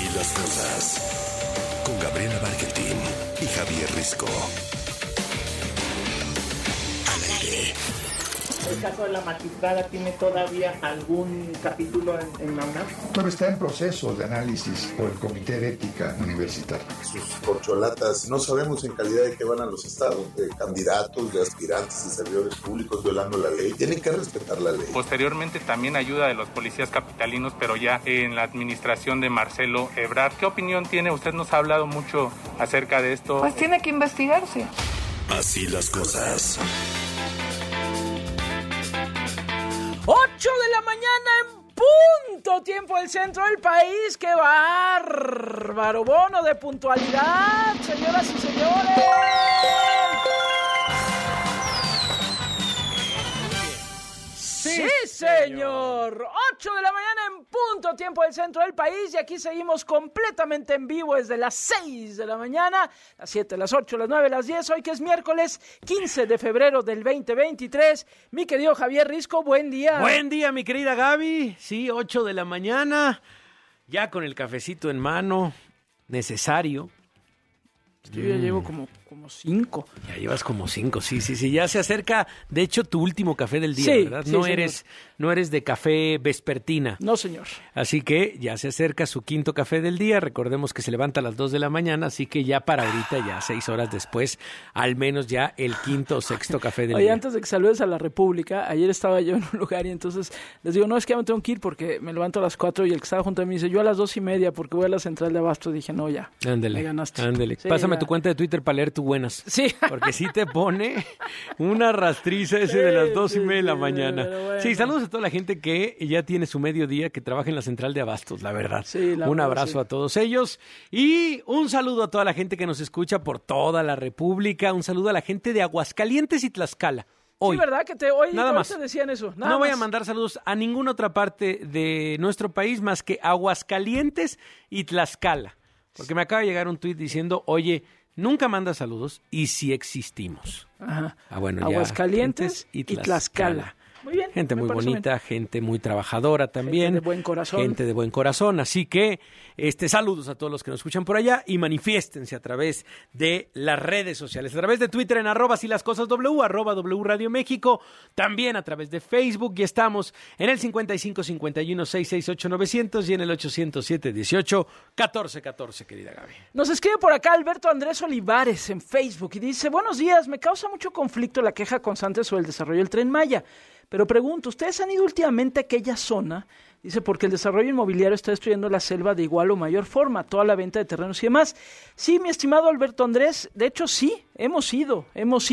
Así las cosas. Con Gabriela Barquetín y Javier Risco. Al aire. ¿El caso de la magistrada tiene todavía algún capítulo en la UNAM? Pero está en proceso de análisis por el Comité de Ética Universitaria. Sus corcholatas, no sabemos en calidad de qué van a los estados, de candidatos, de aspirantes, de servidores públicos violando la ley. Tienen que respetar la ley. Posteriormente también ayuda de los policías capitalinos, pero ya en la administración de Marcelo Ebrard. ¿Qué opinión tiene? Usted nos ha hablado mucho acerca de esto. Pues tiene que investigarse. Así las cosas. 8 de la mañana en punto, tiempo del centro del país. ¡Qué bárbaro! Bono de puntualidad, señoras y señores. Sí, señor. 8 de la mañana en punto, tiempo del centro del país. Y aquí seguimos completamente en vivo desde las 6 de la mañana, las 7, las 8, las 9, las 10. Hoy que es miércoles 15 de febrero del 2023. Mi querido Javier Risco, buen día. Buen día, mi querida Gaby. Sí, 8 de la mañana, ya con el cafecito en mano, necesario. Yo ya llevo como 5. Ya llevas como 5, sí. Ya se acerca, de hecho, tu último café del día, sí, ¿verdad? Sí, no eres de café vespertina. No, señor. Así que ya se acerca su quinto café del día. Recordemos que se levanta a las 2 de la mañana, así que ya para ahorita, ya 6 horas después, al menos ya el quinto o sexto café del día. Oye, antes de que saludes a la República, ayer estaba yo en un lugar y entonces les digo, no, es que ya me tengo que ir porque me levanto a las 4 y el que estaba junto a mí dice, yo a las 2:30 porque voy a la central de Abasto. Dije, no, ya, ándale, me ganaste. Ándale, sí, pásame ya. Tu cuenta de Twitter para leer tu buenas. Sí. Porque sí te pone una rastriza ese de las 2:30 de la mañana. Bueno. Sí, saludos a toda la gente que ya tiene su mediodía, que trabaja en la central de Abastos, la verdad. Sí, un abrazo a todos ellos. Y un saludo a toda la gente que nos escucha por toda la República. Un saludo a la gente de Aguascalientes y Tlaxcala. Hoy. Sí, ¿verdad? Que hoy nada más te decían eso. No voy a mandar saludos a ninguna otra parte de nuestro país más que Aguascalientes y Tlaxcala. Porque me acaba de llegar un tuit diciendo, oye, nunca manda saludos y sí existimos. Ajá. Bueno, ya. Aguascalientes y Tlaxcala. Muy bien. Gente muy bonita, gente muy trabajadora también. Gente de buen corazón. Gente de buen corazón. Así que saludos a todos los que nos escuchan por allá y manifiéstense a través de las redes sociales. A través de Twitter en @silascosasw, @W Radio México. También a través de Facebook. Y estamos en el 55 51 668 900 y en el 807 18 14 14, querida Gaby. Nos escribe por acá Alberto Andrés Olivares en Facebook y dice, buenos días, me causa mucho conflicto la queja constante sobre el desarrollo del Tren Maya. Pero pregunto, ¿ustedes han ido últimamente a aquella zona? Dice, porque el desarrollo inmobiliario está destruyendo la selva de igual o mayor forma, toda la venta de terrenos y demás. Sí, mi estimado Alberto Andrés, de hecho sí, hemos ido.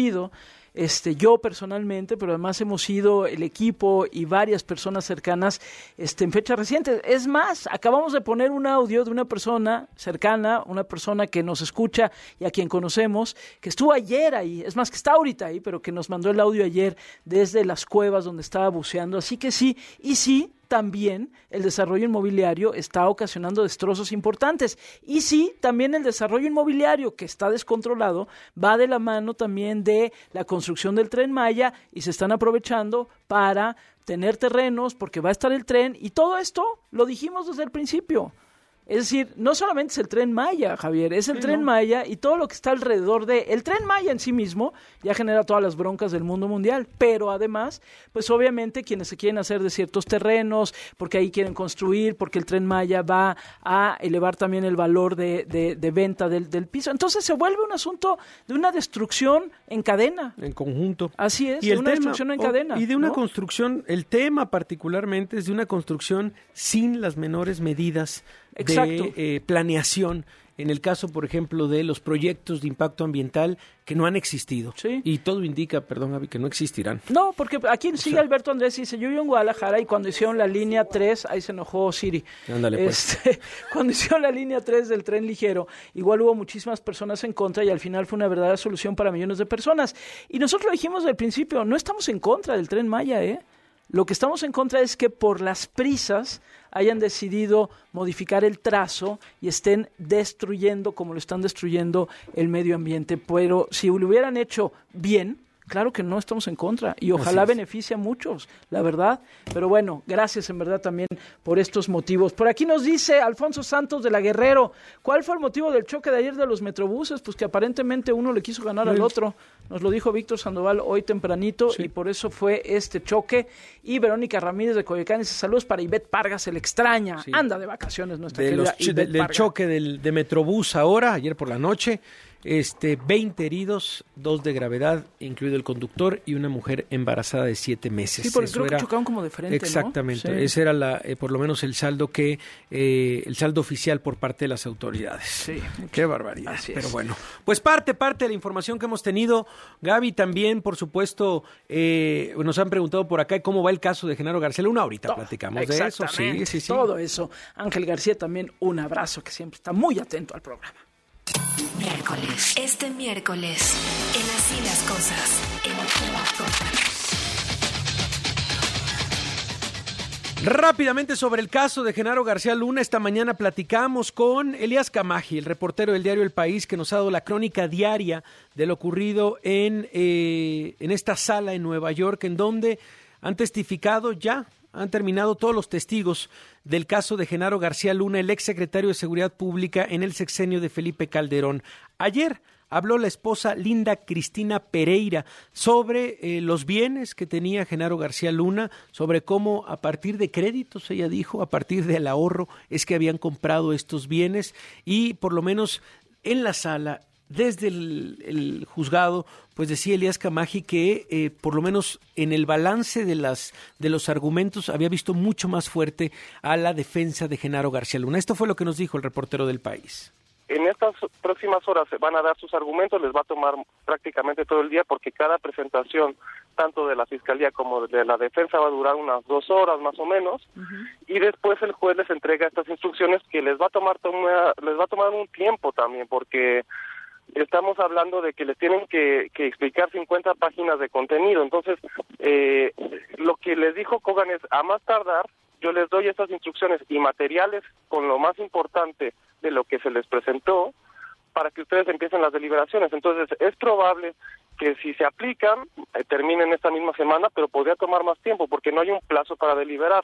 Yo personalmente, pero además hemos ido el equipo y varias personas cercanas en fechas recientes. Es más, acabamos de poner un audio de una persona cercana, una persona que nos escucha y a quien conocemos, que estuvo ayer ahí, es más, que está ahorita ahí, pero que nos mandó el audio ayer desde las cuevas donde estaba buceando. Así que sí, y sí, también el desarrollo inmobiliario está ocasionando destrozos importantes. Y sí, también el desarrollo inmobiliario que está descontrolado va de la mano también de la construcción del Tren Maya y se están aprovechando para tener terrenos porque va a estar el tren y todo esto lo dijimos desde el principio. Es decir, no solamente es el Tren Maya, Javier, es el Tren Maya y todo lo que está alrededor de... El Tren Maya en sí mismo ya genera todas las broncas del mundo mundial, pero además, pues obviamente quienes se quieren hacer de ciertos terrenos, porque ahí quieren construir, porque el Tren Maya va a elevar también el valor de venta del piso. Entonces se vuelve un asunto de una destrucción en cadena. En conjunto. Así es, y una destrucción en cadena. Y de una construcción, el tema particularmente es de una construcción sin las menores medidas de planeación, en el caso, por ejemplo, de los proyectos de impacto ambiental que no han existido. Sí. Y todo indica, perdón, Gaby, que no existirán. No, porque aquí sigue Alberto Andrés y dice, yo vivo en Guadalajara y cuando hicieron la línea 3, ahí se enojó Siri. Ándale, pues. Cuando hicieron la línea 3 del tren ligero, igual hubo muchísimas personas en contra y al final fue una verdadera solución para millones de personas. Y nosotros lo dijimos desde el principio, no estamos en contra del Tren Maya, Lo que estamos en contra es que por las prisas hayan decidido modificar el trazo y estén destruyendo, como lo están destruyendo, el medio ambiente. Pero si lo hubieran hecho bien, Claro que no estamos en contra y ojalá beneficie a muchos, la verdad. Pero bueno, gracias en verdad también por estos motivos. Por aquí nos dice Alfonso Santos de la Guerrero, ¿cuál fue el motivo del choque de ayer de los metrobuses? Pues que aparentemente uno le quiso ganar al otro. Nos lo dijo Víctor Sandoval hoy tempranito y por eso fue este choque. Y Verónica Ramírez de Coyoacán dice saludos para Ivette Parga, se le extraña. Sí. Anda de vacaciones nuestra querida Ivette Parga. Del choque de Metrobús ahora, ayer por la noche. 20 heridos, 2 de gravedad, incluido el conductor y una mujer embarazada de 7 meses. Sí, porque creo que chocaron como de frente, exactamente, ¿no? Sí. Ese era por lo menos el saldo el saldo oficial por parte de las autoridades. Sí. Qué barbaridad. Así es. Pero bueno, pues parte de la información que hemos tenido. Gaby, también, por supuesto, nos han preguntado por acá cómo va el caso de Genaro García Luna. Ahorita platicamos de eso. Sí. Todo eso. Ángel García también, un abrazo, que siempre está muy atento al programa. Miércoles. Este miércoles, en Así las Cosas, en Rápidamente sobre el caso de Genaro García Luna, esta mañana platicamos con Elías Camaji, el reportero del diario El País, que nos ha dado la crónica diaria de lo ocurrido en esta sala en Nueva York, en donde han testificado han terminado todos los testigos del caso de Genaro García Luna, el exsecretario de Seguridad Pública en el sexenio de Felipe Calderón. Ayer habló la esposa Linda Cristina Pereira sobre los bienes que tenía Genaro García Luna, sobre cómo a partir de créditos, ella dijo, a partir del ahorro es que habían comprado estos bienes y por lo menos en la sala, desde el juzgado, pues decía Elías Camaji que por lo menos en el balance de los argumentos había visto mucho más fuerte a la defensa de Genaro García Luna. Esto fue lo que nos dijo el reportero del País. En estas próximas horas se van a dar sus argumentos, les va a tomar prácticamente todo el día porque cada presentación, tanto de la Fiscalía como de la Defensa, va a durar unas 2 horas más o menos, y después el juez les entrega estas instrucciones que les va a tomar un tiempo también, porque estamos hablando de que les tienen que explicar 50 páginas de contenido. Entonces, lo que les dijo Kogan es, a más tardar, yo les doy estas instrucciones y materiales con lo más importante de lo que se les presentó para que ustedes empiecen las deliberaciones. Entonces, es probable que si se aplican, terminen esta misma semana, pero podría tomar más tiempo porque no hay un plazo para deliberar.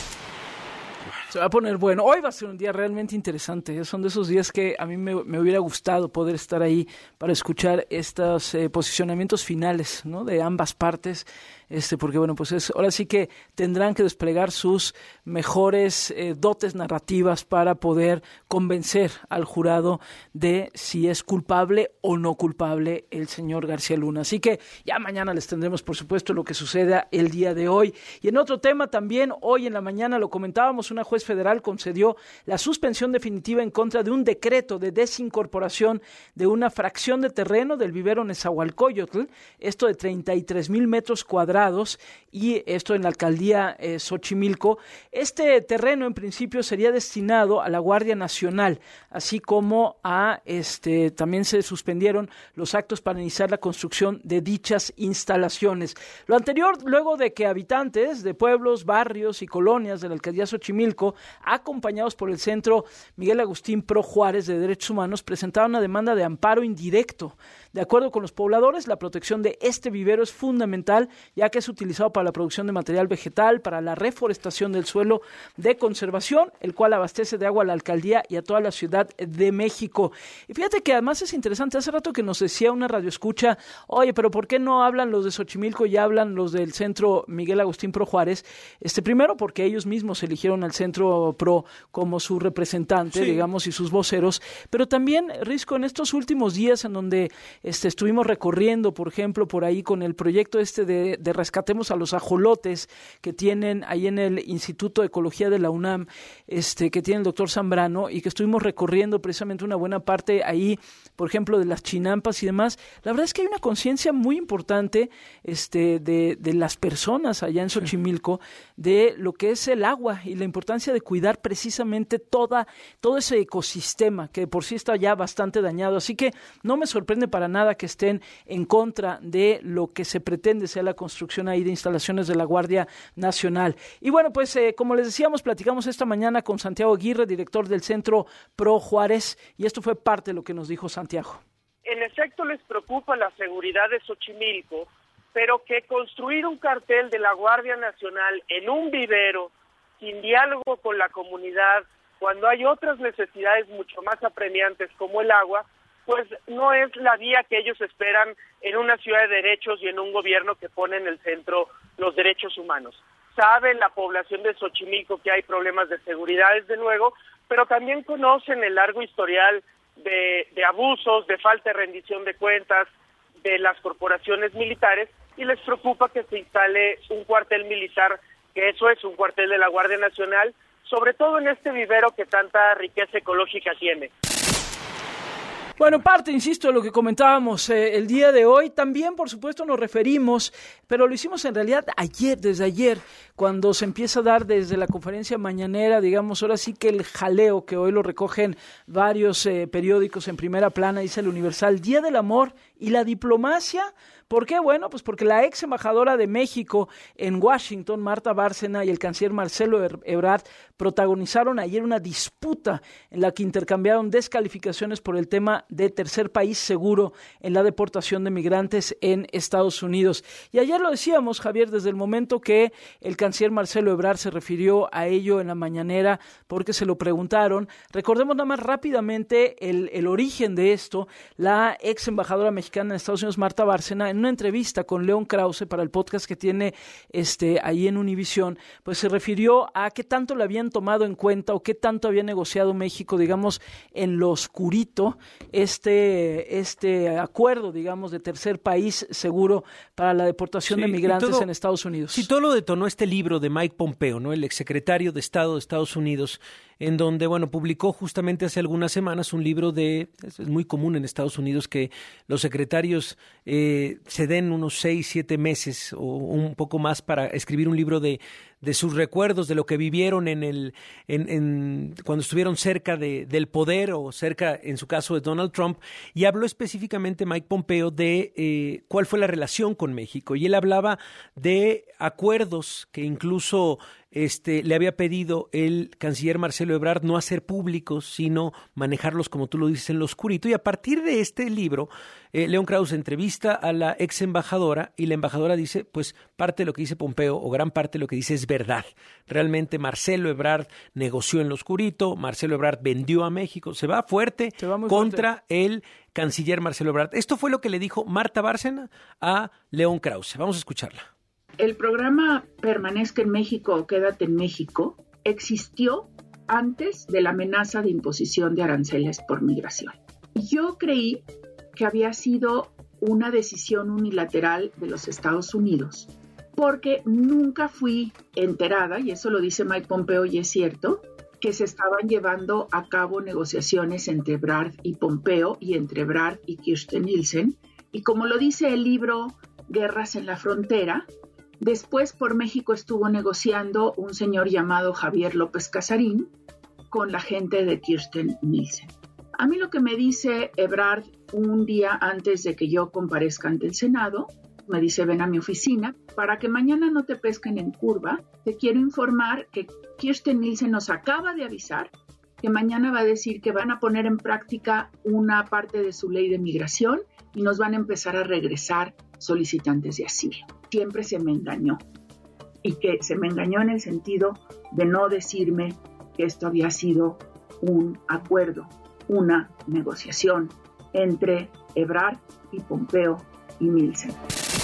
Se va a poner bueno. Hoy va a ser un día realmente interesante. Son de esos días que a mí me hubiera gustado poder estar ahí para escuchar estos posicionamientos finales, ¿no? De ambas partes. Porque bueno, pues ahora sí que tendrán que desplegar sus mejores dotes narrativas para poder convencer al jurado de si es culpable o no culpable el señor García Luna. Así que ya mañana les tendremos, por supuesto, lo que suceda el día de hoy. Y en otro tema también, hoy en la mañana lo comentábamos, una juez federal concedió la suspensión definitiva en contra de un decreto de desincorporación de una fracción de terreno del vivero Nezahualcóyotl, esto de 33,000 metros cuadrados, y esto en la alcaldía Xochimilco. Este terreno en principio sería destinado a la Guardia Nacional, así como también se suspendieron los actos para iniciar la construcción de dichas instalaciones. Lo anterior, luego de que habitantes de pueblos, barrios y colonias de la alcaldía Xochimilco, acompañados por el Centro Miguel Agustín Pro Juárez de Derechos Humanos, presentaron una demanda de amparo indirecto. De acuerdo con los pobladores, la protección de este vivero es fundamental, ya que es utilizado para la producción de material vegetal, para la reforestación del suelo de conservación, el cual abastece de agua a la alcaldía y a toda la Ciudad de México. Y fíjate que además es interesante, hace rato que nos decía una radioescucha, oye, pero ¿por qué no hablan los de Xochimilco y hablan los del Centro Miguel Agustín Pro Juárez? Primero porque ellos mismos eligieron al Centro Pro como su representante, digamos, y sus voceros, pero también, Risco, en estos últimos días en donde estuvimos recorriendo, por ejemplo, por ahí con el proyecto de Rescatemos a los Ajolotes que tienen ahí en el Instituto de Ecología de la UNAM, que tiene el doctor Zambrano, y que estuvimos recorriendo precisamente una buena parte ahí, por ejemplo, de las chinampas y demás. La verdad es que hay una conciencia muy importante de las personas allá en Xochimilco de lo que es el agua y la importancia de cuidar precisamente todo ese ecosistema que por sí está ya bastante dañado. Así que no me sorprende para nada que estén en contra de lo que se pretende sea la construcción ahí de instalaciones de la Guardia Nacional. Y bueno, pues como les decíamos, platicamos esta mañana con Santiago Aguirre, director del Centro Pro Juárez, y esto fue parte de lo que nos dijo Santiago. En efecto, les preocupa la seguridad de Xochimilco, porque pero que construir un cartel de la Guardia Nacional en un vivero, sin diálogo con la comunidad, cuando hay otras necesidades mucho más apremiantes como el agua, pues no es la vía que ellos esperan en una ciudad de derechos y en un gobierno que pone en el centro los derechos humanos. Sabe la población de Xochimilco que hay problemas de seguridad, desde luego, pero también conocen el largo historial de abusos, de falta de rendición de cuentas de las corporaciones militares, y les preocupa que se instale un cuartel militar, que eso es un cuartel de la Guardia Nacional, sobre todo en este vivero que tanta riqueza ecológica tiene. Bueno, parte, insisto, de lo que comentábamos el día de hoy. También, por supuesto, nos referimos, pero lo hicimos en realidad desde ayer, cuando se empieza a dar desde la conferencia mañanera, digamos, ahora sí que el jaleo, que hoy lo recogen varios periódicos en primera plana, dice el Universal, Día del Amor y la diplomacia. ¿Por qué? Bueno, pues porque la ex embajadora de México en Washington, Marta Bárcena, y el canciller Marcelo Ebrard protagonizaron ayer una disputa en la que intercambiaron descalificaciones por el tema de tercer país seguro en la deportación de migrantes en Estados Unidos. Y ayer lo decíamos, Javier, desde el momento que el canciller Marcelo Ebrard se refirió a ello en la mañanera, porque se lo preguntaron. Recordemos nada más rápidamente el origen de esto. La ex embajadora mexicana en Estados Unidos, Marta Bárcena, en una entrevista con León Krause para el podcast que tiene ahí en Univisión, pues se refirió a qué tanto le habían tomado en cuenta o qué tanto había negociado México, digamos, en lo oscurito, este acuerdo, digamos, de tercer país seguro para la deportación de migrantes en Estados Unidos. Sí, todo lo detonó este libro de Mike Pompeo, ¿no? El exsecretario de Estado de Estados Unidos, en donde, bueno, publicó justamente hace algunas semanas un libro es muy común en Estados Unidos que los secretarios se den unos 6, 7 meses o un poco más para escribir un libro de sus recuerdos, de lo que vivieron cuando estuvieron cerca del poder o cerca, en su caso, de Donald Trump, y habló específicamente Mike Pompeo de cuál fue la relación con México, y él hablaba de acuerdos que incluso le había pedido el canciller Marcelo Ebrard no hacer públicos, sino manejarlos, como tú lo dices, en lo oscurito. Y a partir de este libro, León Krause entrevista a la ex embajadora, y la embajadora dice, pues parte de lo que dice Pompeo, o gran parte de lo que dice, es verdad. Realmente Marcelo Ebrard negoció en lo oscurito, Marcelo Ebrard vendió a México, se va fuerte contra el canciller Marcelo Ebrard. Esto fue lo que le dijo Marta Bárcena a León Krause. Vamos a escucharla. El programa Permanezca en México o Quédate en México existió antes de la amenaza de imposición de aranceles por migración. Yo creí que había sido una decisión unilateral de los Estados Unidos, porque nunca fui enterada, y eso lo dice Mike Pompeo y es cierto, que se estaban llevando a cabo negociaciones entre Ebrard y Pompeo y entre Ebrard y Kirstjen Nielsen, y como lo dice el libro Guerras en la Frontera, después por México estuvo negociando un señor llamado Javier López Casarín con la gente de Kirstjen Nielsen. A mí lo que me dice Ebrard un día antes de que yo comparezca ante el Senado, me dice, ven a mi oficina, para que mañana no te pesquen en curva, te quiero informar que Kirstjen Nielsen nos acaba de avisar que mañana va a decir que van a poner en práctica una parte de su ley de migración y nos van a empezar a regresar solicitantes de asilo. Siempre se me engañó, y que se me engañó en el sentido de no decirme que esto había sido un acuerdo, una negociación entre Ebrard y Pompeo y Nielsen.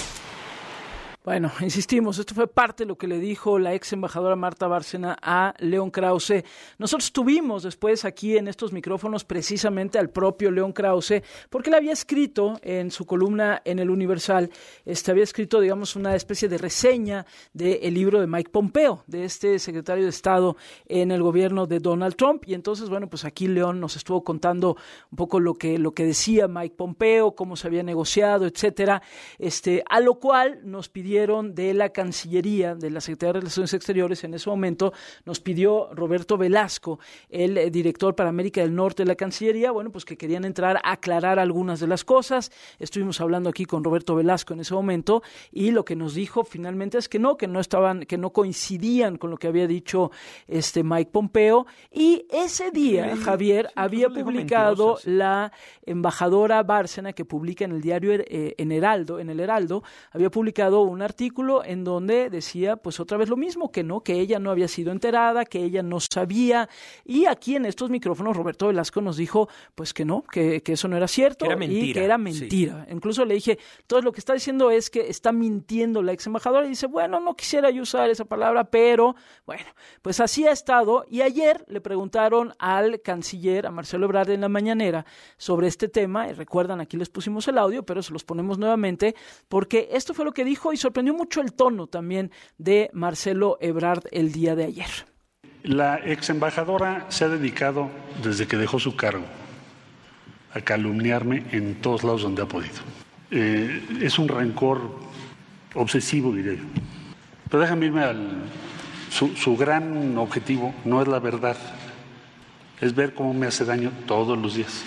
Bueno, insistimos, esto fue parte de lo que le dijo la ex embajadora Marta Bárcena a León Krause. Nosotros tuvimos después aquí en estos micrófonos precisamente al propio León Krause, porque él había escrito en su columna en el Universal, había escrito, digamos, una especie de reseña del libro de Mike Pompeo, de este secretario de Estado en el gobierno de Donald Trump. Y entonces, bueno, pues aquí León nos estuvo contando un poco lo que decía Mike Pompeo, cómo se había negociado, etcétera, a lo cual nos pidieron recibieron de la Cancillería, de la Secretaría de Relaciones Exteriores. En ese momento nos pidió Roberto Velasco, el director para América del Norte de la Cancillería, bueno, pues que querían entrar a aclarar algunas de las cosas. Estuvimos hablando aquí con Roberto Velasco en ese momento y lo que nos dijo finalmente es que no coincidían con lo que había dicho Mike Pompeo. Y ese día, Javier, había publicado la embajadora Bárcena, que publica en el diario en el Heraldo, había publicado un artículo en donde decía pues otra vez lo mismo, que ella no había sido enterada, que ella no sabía, y aquí en estos micrófonos Roberto Velasco nos dijo pues que no, que eso no era cierto, y que era mentira. Sí. Incluso le dije, todo lo que está diciendo es que está mintiendo la ex embajadora, y dice, bueno, no quisiera yo usar esa palabra, pero bueno, pues así ha estado. Y ayer le preguntaron al canciller, a Marcelo Ebrard, en la mañanera sobre este tema, y recuerdan, aquí les pusimos el audio, pero se los ponemos nuevamente, porque esto fue lo que dijo y sorprendió mucho el tono también de Marcelo Ebrard el día de ayer. La ex embajadora se ha dedicado, desde que dejó su cargo, a calumniarme en todos lados donde ha podido. Es un rencor obsesivo, diré yo. Pero déjame irme su gran objetivo no es la verdad, es ver cómo me hace daño todos los días.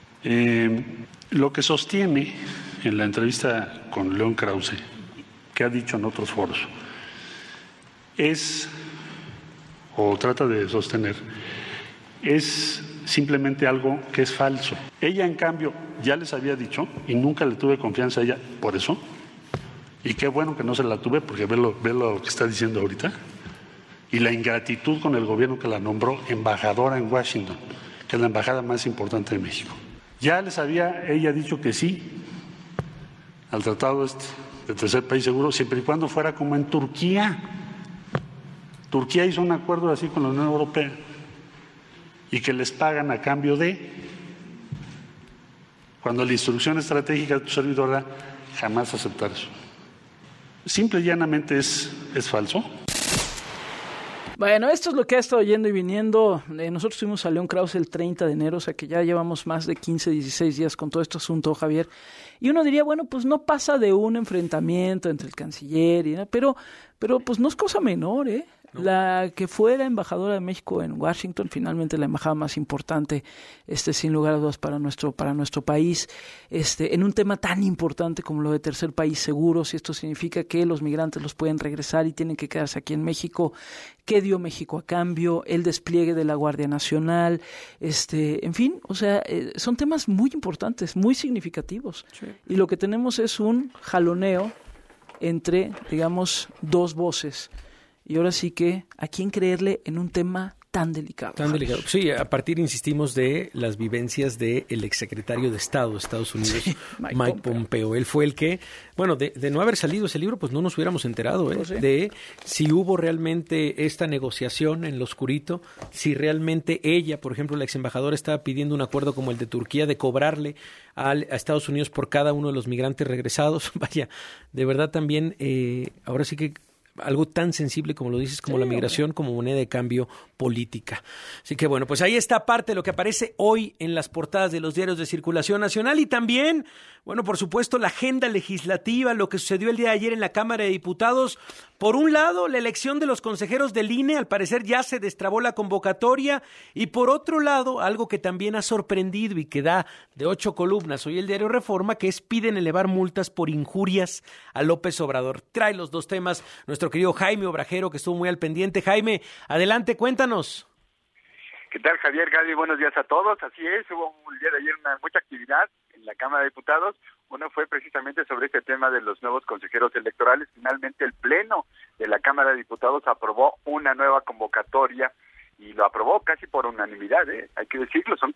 Lo que sostiene en la entrevista con León Krause, que ha dicho en otros foros, trata de sostener, es simplemente algo que es falso. Ella, en cambio, ya les había dicho, y nunca le tuve confianza a ella por eso, y qué bueno que no se la tuve, porque ve lo que está diciendo ahorita, y la ingratitud con el gobierno que la nombró embajadora en Washington, que es la embajada más importante de México. Ya les había ella dicho que sí al tratado de tercer país seguro, siempre y cuando fuera como en Turquía. Turquía hizo un acuerdo así con la Unión Europea y que les pagan a cambio de, cuando la instrucción estratégica de tu servidor era jamás aceptar eso. Simple y llanamente es falso. Bueno, esto es lo que ha estado yendo y viniendo. Nosotros fuimos a León Krause el 30 de enero, o sea que ya llevamos más de 15, 16 días con todo este asunto, Javier. Y uno diría, bueno, pues no pasa de un enfrentamiento entre el canciller, pero pues no es cosa menor, ¿eh? No. La que fuera embajadora de México en Washington, finalmente la embajada más importante, sin lugar a dudas para nuestro país, en un tema tan importante como lo de tercer país seguro, si esto significa que los migrantes los pueden regresar y tienen que quedarse aquí en México, ¿qué dio México a cambio? El despliegue de la Guardia Nacional, en fin, o sea, son temas muy importantes, muy significativos. Sí. Y lo que tenemos es un jaloneo entre, digamos, dos voces. Y ahora sí que, ¿a quién creerle en un tema tan delicado? Tan delicado. Sí, a partir, insistimos, de las vivencias del exsecretario de Estado de Estados Unidos, sí, Mike Pompeo. Él fue el que, bueno, de no haber salido ese libro, pues no nos hubiéramos enterado, pues sí, de si hubo realmente esta negociación en lo oscurito, si realmente ella, por ejemplo, la exembajadora, estaba pidiendo un acuerdo como el de Turquía de cobrarle a Estados Unidos por cada uno de los migrantes regresados. Vaya, de verdad también, ahora sí que algo tan sensible como lo dices, como la migración, como moneda de cambio política. Así que bueno, pues ahí está parte de lo que aparece hoy en las portadas de los diarios de circulación nacional, y también, bueno, por supuesto, la agenda legislativa, lo que sucedió el día de ayer en la Cámara de Diputados. Por un lado, la elección de los consejeros del INE, al parecer ya se destrabó la convocatoria, y por otro lado, algo que también ha sorprendido y que da de 8 columnas hoy el diario Reforma, que es piden elevar multas por injurias a López Obrador. Trae los dos temas nuestro querido Jaime Obrajero, que estuvo muy al pendiente. Jaime, adelante, cuéntanos. ¿Qué tal, Javier? Gaby, buenos días a todos. Así es, hubo el día de ayer mucha actividad en la Cámara de Diputados. Uno fue precisamente sobre este tema de los nuevos consejeros electorales. Finalmente, el Pleno de la Cámara de Diputados aprobó una nueva convocatoria y lo aprobó casi por unanimidad, hay que decirlo, son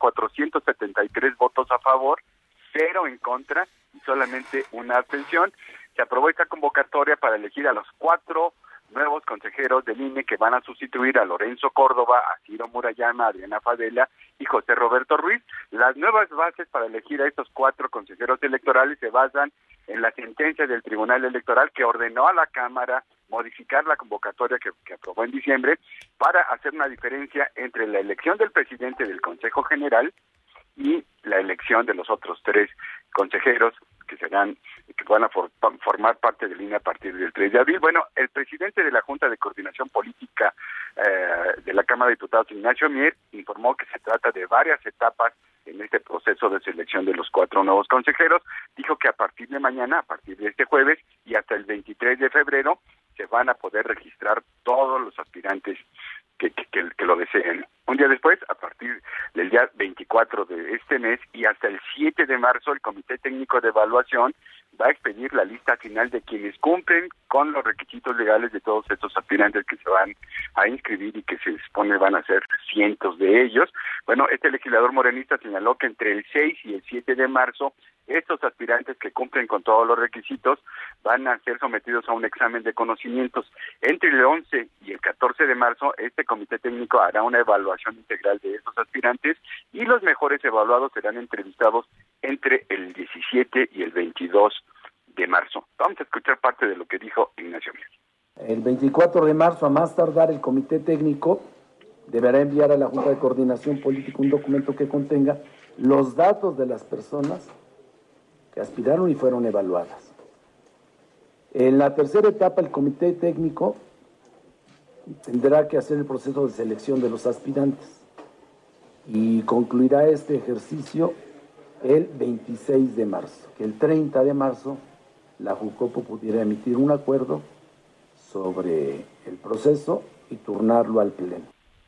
473 votos a favor, 0 en contra y solamente una abstención. Se aprobó esta convocatoria para elegir a los 4 nuevos consejeros del INE que van a sustituir a Lorenzo Córdoba, a Ciro Murayama, a Adriana Fadela y José Roberto Ruiz. Las nuevas bases para elegir a estos 4 consejeros electorales se basan en la sentencia del Tribunal Electoral que ordenó a la Cámara modificar la convocatoria que aprobó en diciembre para hacer una diferencia entre la elección del presidente del Consejo General y la elección de los otros 3 consejeros que serán que van a formar parte del INE a partir del 3 de abril. Bueno, el presidente de la Junta de Coordinación Política de la Cámara de Diputados, Ignacio Mier, informó que se trata de varias etapas en este proceso de selección de los 4 nuevos consejeros. Dijo que a partir de mañana, a partir de este jueves y hasta el 23 de febrero, se van a poder registrar todos los aspirantes que lo deseen. Un día después, a partir del día 24 de este mes y hasta el 7 de marzo, el Comité Técnico de Evaluación va a expedir la lista final de quienes cumplen con los requisitos legales de todos estos aspirantes que se van a inscribir y que se supone van a ser cientos de ellos. Bueno, este legislador morenista señaló que entre el 6 y el 7 de marzo, estos aspirantes que cumplen con todos los requisitos van a ser sometidos a un examen de conocimientos. Entre el 11 y el 14 de marzo, este comité técnico hará una evaluación integral de estos aspirantes y los mejores evaluados serán entrevistados entre el 17 y el 22 de marzo. Vamos a escuchar parte de lo que dijo Ignacio Mier. El 24 de marzo, a más tardar, el comité técnico deberá enviar a la Junta de Coordinación Política un documento que contenga los datos de las personas que aspiraron y fueron evaluadas. En la tercera etapa, el comité técnico tendrá que hacer el proceso de selección de los aspirantes y concluirá este ejercicio el 26 de marzo, que el 30 de marzo la JUCOPO pudiera emitir un acuerdo sobre el proceso y turnarlo al Pleno.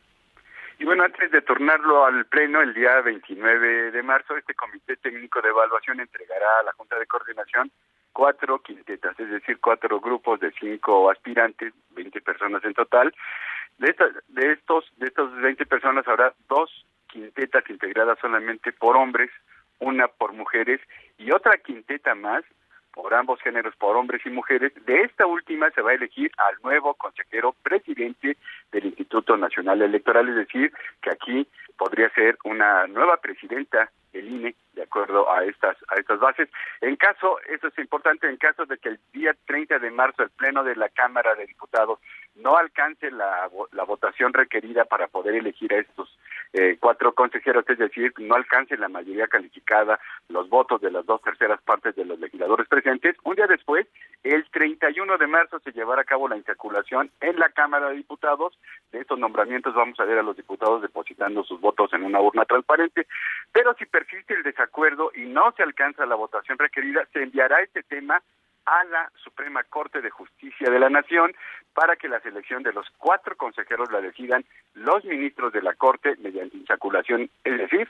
Y bueno, antes de turnarlo al Pleno, el día 29 de marzo, este Comité Técnico de Evaluación entregará a la Junta de Coordinación 4 quintetas, es decir, 4 grupos de 5 aspirantes, 20 personas en total. De estos 20 personas habrá 2 quintetas integradas solamente por hombres, una por mujeres y otra quinteta más por ambos géneros, por hombres y mujeres. De esta última se va a elegir al nuevo consejero presidente del Instituto Nacional Electoral, es decir, que aquí podría ser una nueva presidenta del INE, de acuerdo a estas bases. En caso, eso es importante, en caso de que el día 30 de marzo el Pleno de la Cámara de Diputados no alcance la votación requerida para poder elegir a estos 4 consejeros, es decir, no alcance la mayoría calificada, los votos de las 2/3 partes de los legisladores presentes, un día después, el 31 de marzo, se llevará a cabo la insaculación en la Cámara de Diputados. De estos nombramientos vamos a ver a los diputados depositando sus votos en una urna transparente, pero si persiste el desacuerdo y no se alcanza la votación requerida, se enviará este tema a la Suprema Corte de Justicia de la Nación para que la selección de los 4 consejeros la decidan los ministros de la Corte mediante insaculación, es decir,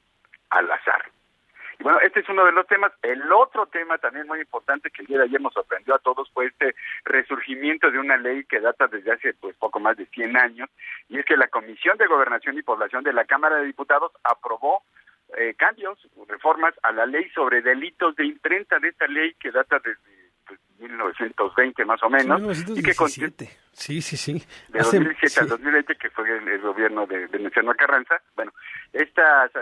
al azar. Y bueno, este es uno de los temas. El otro tema también muy importante que el día de ayer nos sorprendió a todos fue este resurgimiento de una ley que data desde hace poco más de 100 años, y es que la Comisión de Gobernación y Población de la Cámara de Diputados aprobó cambios, reformas a la ley sobre delitos de imprenta, de esta ley que data desde 1920 más o menos, 1917. Sí. De 2017 al 2020, que fue el gobierno de Venustiano Carranza. Bueno, estas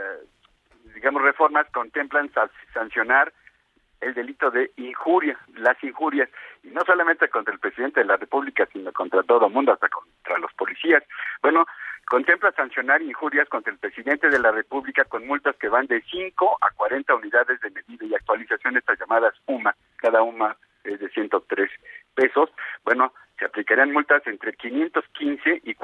reformas contemplan sancionar el delito de injuria, las injurias, y no solamente contra el presidente de la República, sino contra todo el mundo, hasta contra los policías. Bueno, contempla sancionar injurias contra el presidente de la República con multas que van de 5 a 40 unidades de medida y actualización, estas llamadas UMA. Cada UMA es de 103 pesos. Bueno, se aplicarán multas entre 515 y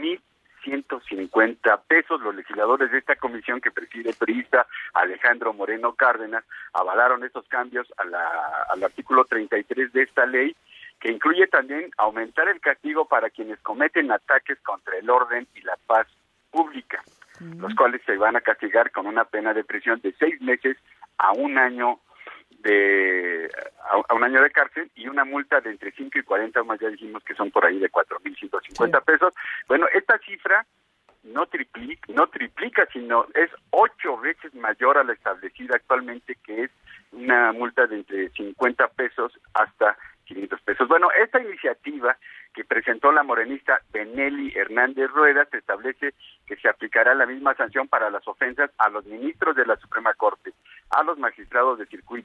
4,150 pesos. Los legisladores de esta comisión, que preside el periodista Alejandro Moreno Cárdenas, avalaron estos cambios al artículo 33 de esta ley, que incluye también aumentar el castigo para quienes cometen ataques contra el orden y la paz pública, los cuales se van a castigar con una pena de prisión de 6 meses a un año de cárcel y una multa de entre 5 y 40, más ya dijimos que son por ahí de 4,150 pesos. Bueno, esta cifra no triplica, sino es 8 veces mayor a la establecida actualmente, que es una multa de entre 50 pesos hasta 500 pesos. Bueno, esta iniciativa que presentó la morenista Benelli Hernández Rueda se establece que se aplicará la misma sanción para las ofensas a los ministros de la Suprema Corte, a los magistrados de circuito,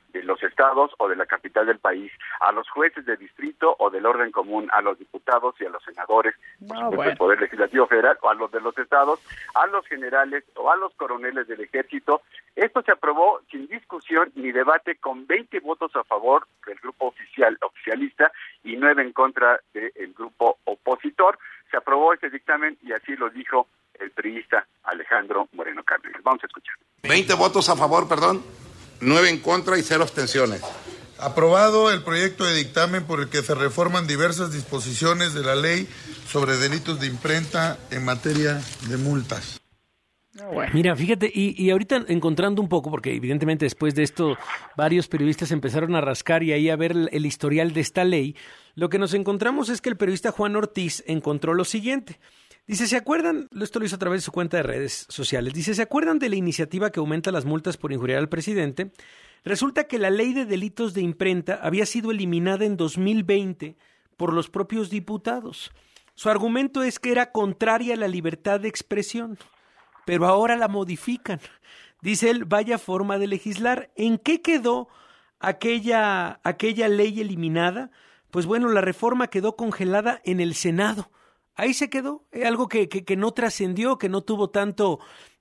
de los estados o de la capital del país, a los jueces de distrito o del orden común, a los diputados y a los senadores, del Poder Legislativo Federal, o a los de los estados, a los generales o a los coroneles del ejército. Esto se aprobó sin discusión ni debate, con 20 votos a favor del grupo oficialista y 9 en contra del grupo opositor. Se aprobó este dictamen y así lo dijo el priista Alejandro Moreno Cárdenas. Vamos a escuchar. 20 votos a favor, 9 en contra y 0 abstenciones. Aprobado el proyecto de dictamen por el que se reforman diversas disposiciones de la ley sobre delitos de imprenta en materia de multas. Mira, fíjate, y ahorita encontrando un poco, porque evidentemente después de esto varios periodistas empezaron a rascar y ahí a ver el historial de esta ley, lo que nos encontramos es que el periodista Juan Ortiz encontró lo siguiente. Dice, ¿se acuerdan? Esto lo hizo a través de su cuenta de redes sociales. Dice, ¿se acuerdan de la iniciativa que aumenta las multas por injuriar al presidente? Resulta que la ley de delitos de imprenta había sido eliminada en 2020 por los propios diputados. Su argumento es que era contraria a la libertad de expresión, pero ahora la modifican. Dice él, vaya forma de legislar. ¿En qué quedó aquella ley eliminada? Pues bueno, la reforma quedó congelada en el Senado. Ahí se quedó, algo que no trascendió, que no tuvo tanta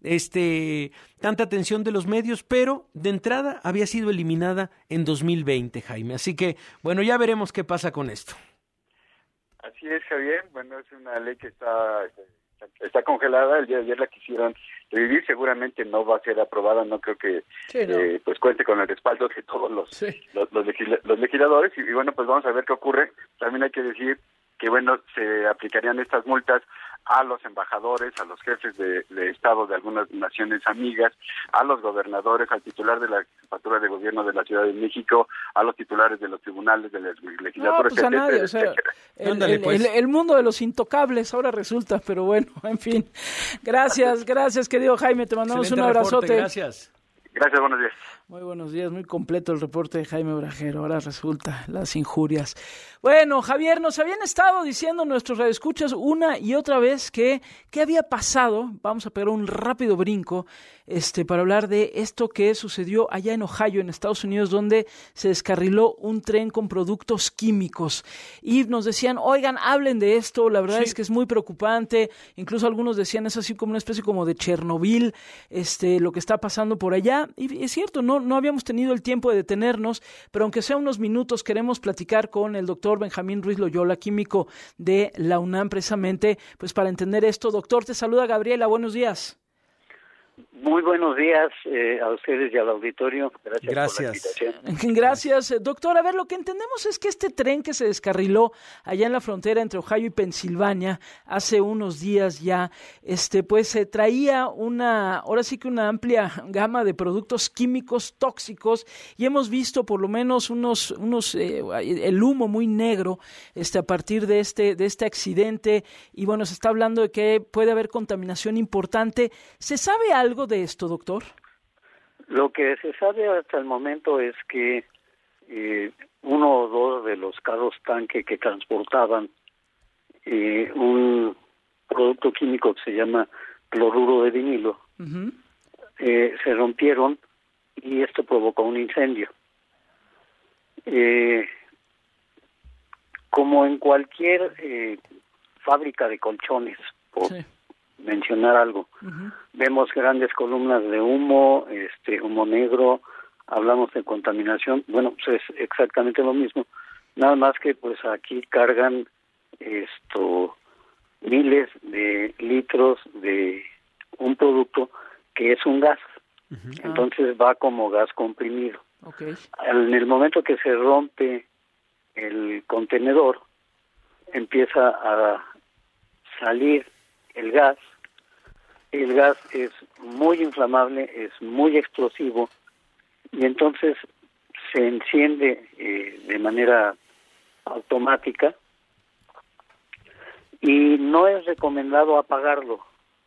atención de los medios, pero de entrada había sido eliminada en 2020, Jaime. Así que, bueno, ya veremos qué pasa con esto. Así es, Javier. Bueno, es una ley que está congelada. El día de ayer la quisieron revivir. Seguramente no va a ser aprobada. No creo que pues cuente con el respaldo de todos los legisladores. Y bueno, pues vamos a ver qué ocurre. También hay que decir que bueno, se aplicarían estas multas a los embajadores, a los jefes de Estado de algunas naciones amigas, a los gobernadores, al titular de la Jefatura de Gobierno de la Ciudad de México, a los titulares de los tribunales, de las legislaturas, a nadie, o sea, el mundo de los intocables ahora resulta, pero bueno, en fin. Gracias, querido Jaime, te mandamos un abrazote. Gracias, buenos días. Muy buenos días, muy completo el reporte de Jaime Obrajero, ahora resulta las injurias. Bueno, Javier, nos habían estado diciendo nuestros radioescuchas una y otra vez que qué había pasado. Vamos a pegar un rápido brinco para hablar de esto que sucedió allá en Ohio, en Estados Unidos, donde se descarriló un tren con productos químicos. Y nos decían, oigan, hablen de esto, la verdad es que es muy preocupante. Incluso algunos decían, es así como una especie como de Chernobyl, lo que está pasando por allá. Y es cierto, no habíamos tenido el tiempo de detenernos, pero aunque sea unos minutos, queremos platicar con el doctor Benjamín Ruiz Loyola, químico de la UNAM, precisamente, pues para entender esto. Doctor, te saluda Gabriela, buenos días. Muy buenos días a ustedes y al auditorio. Gracias por la invitación. Gracias, doctor. A ver, lo que entendemos es que este tren que se descarriló allá en la frontera entre Ohio y Pensilvania hace unos días ya, pues se traía ahora sí que una amplia gama de productos químicos tóxicos y hemos visto por lo menos el humo muy negro a partir de este accidente y bueno, se está hablando de que puede haber contaminación importante. ¿Se sabe algo de esto, doctor? Lo que se sabe hasta el momento es que uno o dos de los carros tanque que transportaban un producto químico que se llama cloruro de vinilo se rompieron y esto provocó un incendio. Como en cualquier fábrica de colchones, mencionar algo. Vemos grandes columnas de humo, humo negro, hablamos de contaminación, bueno, pues es exactamente lo mismo, nada más que pues aquí cargan miles de litros de un producto que es un gas, entonces va como gas comprimido. En el momento que se rompe el contenedor, empieza a salir el gas es muy inflamable, es muy explosivo y entonces se enciende de manera automática y no es recomendado apagarlo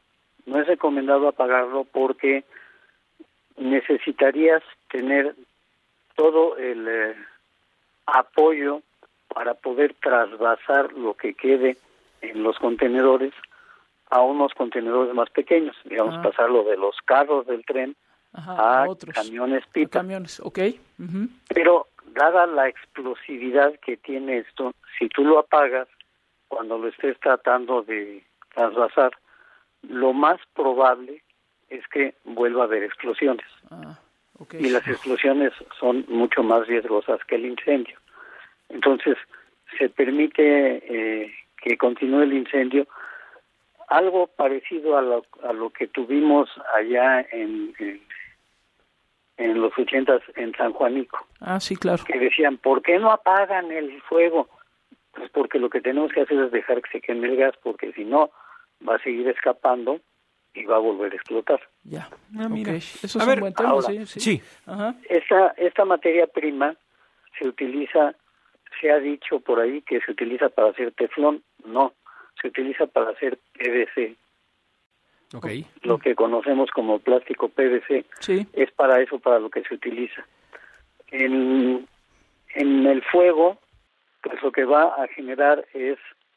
porque necesitarías tener todo el apoyo para poder trasvasar lo que quede en los contenedores a unos contenedores más pequeños, digamos, pasarlo de los carros del tren a otros camiones pipa. Camiones, ok. Pero dada la explosividad que tiene esto, si tú lo apagas cuando lo estés tratando de trasvasar, lo más probable es que vuelva a haber explosiones. Y las explosiones son mucho más riesgosas que el incendio. Entonces, se permite que continúe el incendio, algo parecido a lo que tuvimos allá en los 80s en San Juanico. Sí, claro. Que decían, ¿por qué no apagan el fuego? Pues porque lo que tenemos que hacer es dejar que se queme el gas, porque si no, va a seguir escapando y va a volver a explotar. Ya, mira. Eso es un buen tema, ahora, sí. Ajá. Esta materia prima se utiliza, se ha dicho por ahí que se utiliza para hacer teflón. No, se utiliza para hacer PVC. Okay. Lo que conocemos como plástico PVC es para eso, para lo que se utiliza. En el fuego, pues lo que va a generar es,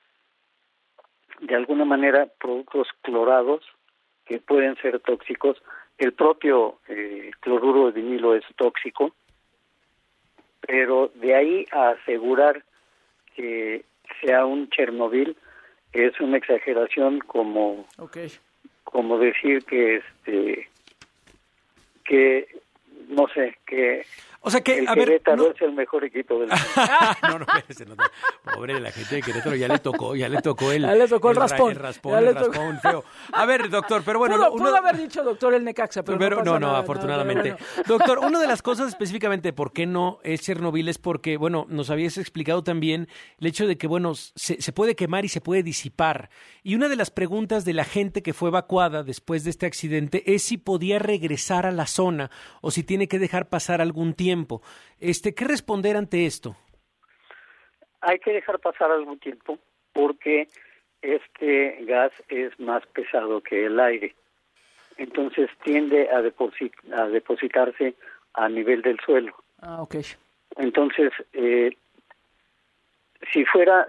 de alguna manera, productos clorados que pueden ser tóxicos. El propio cloruro de vinilo es tóxico, pero de ahí a asegurar que sea un Chernobyl es una exageración, como decir que no sé, que o sea que, el a ver, Querétaro es el mejor equipo del mundo. No, pobre la gente de Querétaro, ya le tocó el raspón feo. A ver, doctor, pero bueno, pudo haber dicho doctor el Necaxa, pero no, afortunadamente. No. Doctor, una de las cosas específicamente de por qué no es Chernobyl es porque, bueno, nos habías explicado también el hecho de que, bueno, se puede quemar y se puede disipar. Y una de las preguntas de la gente que fue evacuada después de este accidente es si podía regresar a la zona o si tiene que dejar pasar algún tiempo. ¿Qué responder ante esto? Hay que dejar pasar algún tiempo porque este gas es más pesado que el aire. Entonces tiende a depositarse a nivel del suelo. Ok. Entonces, si fuera,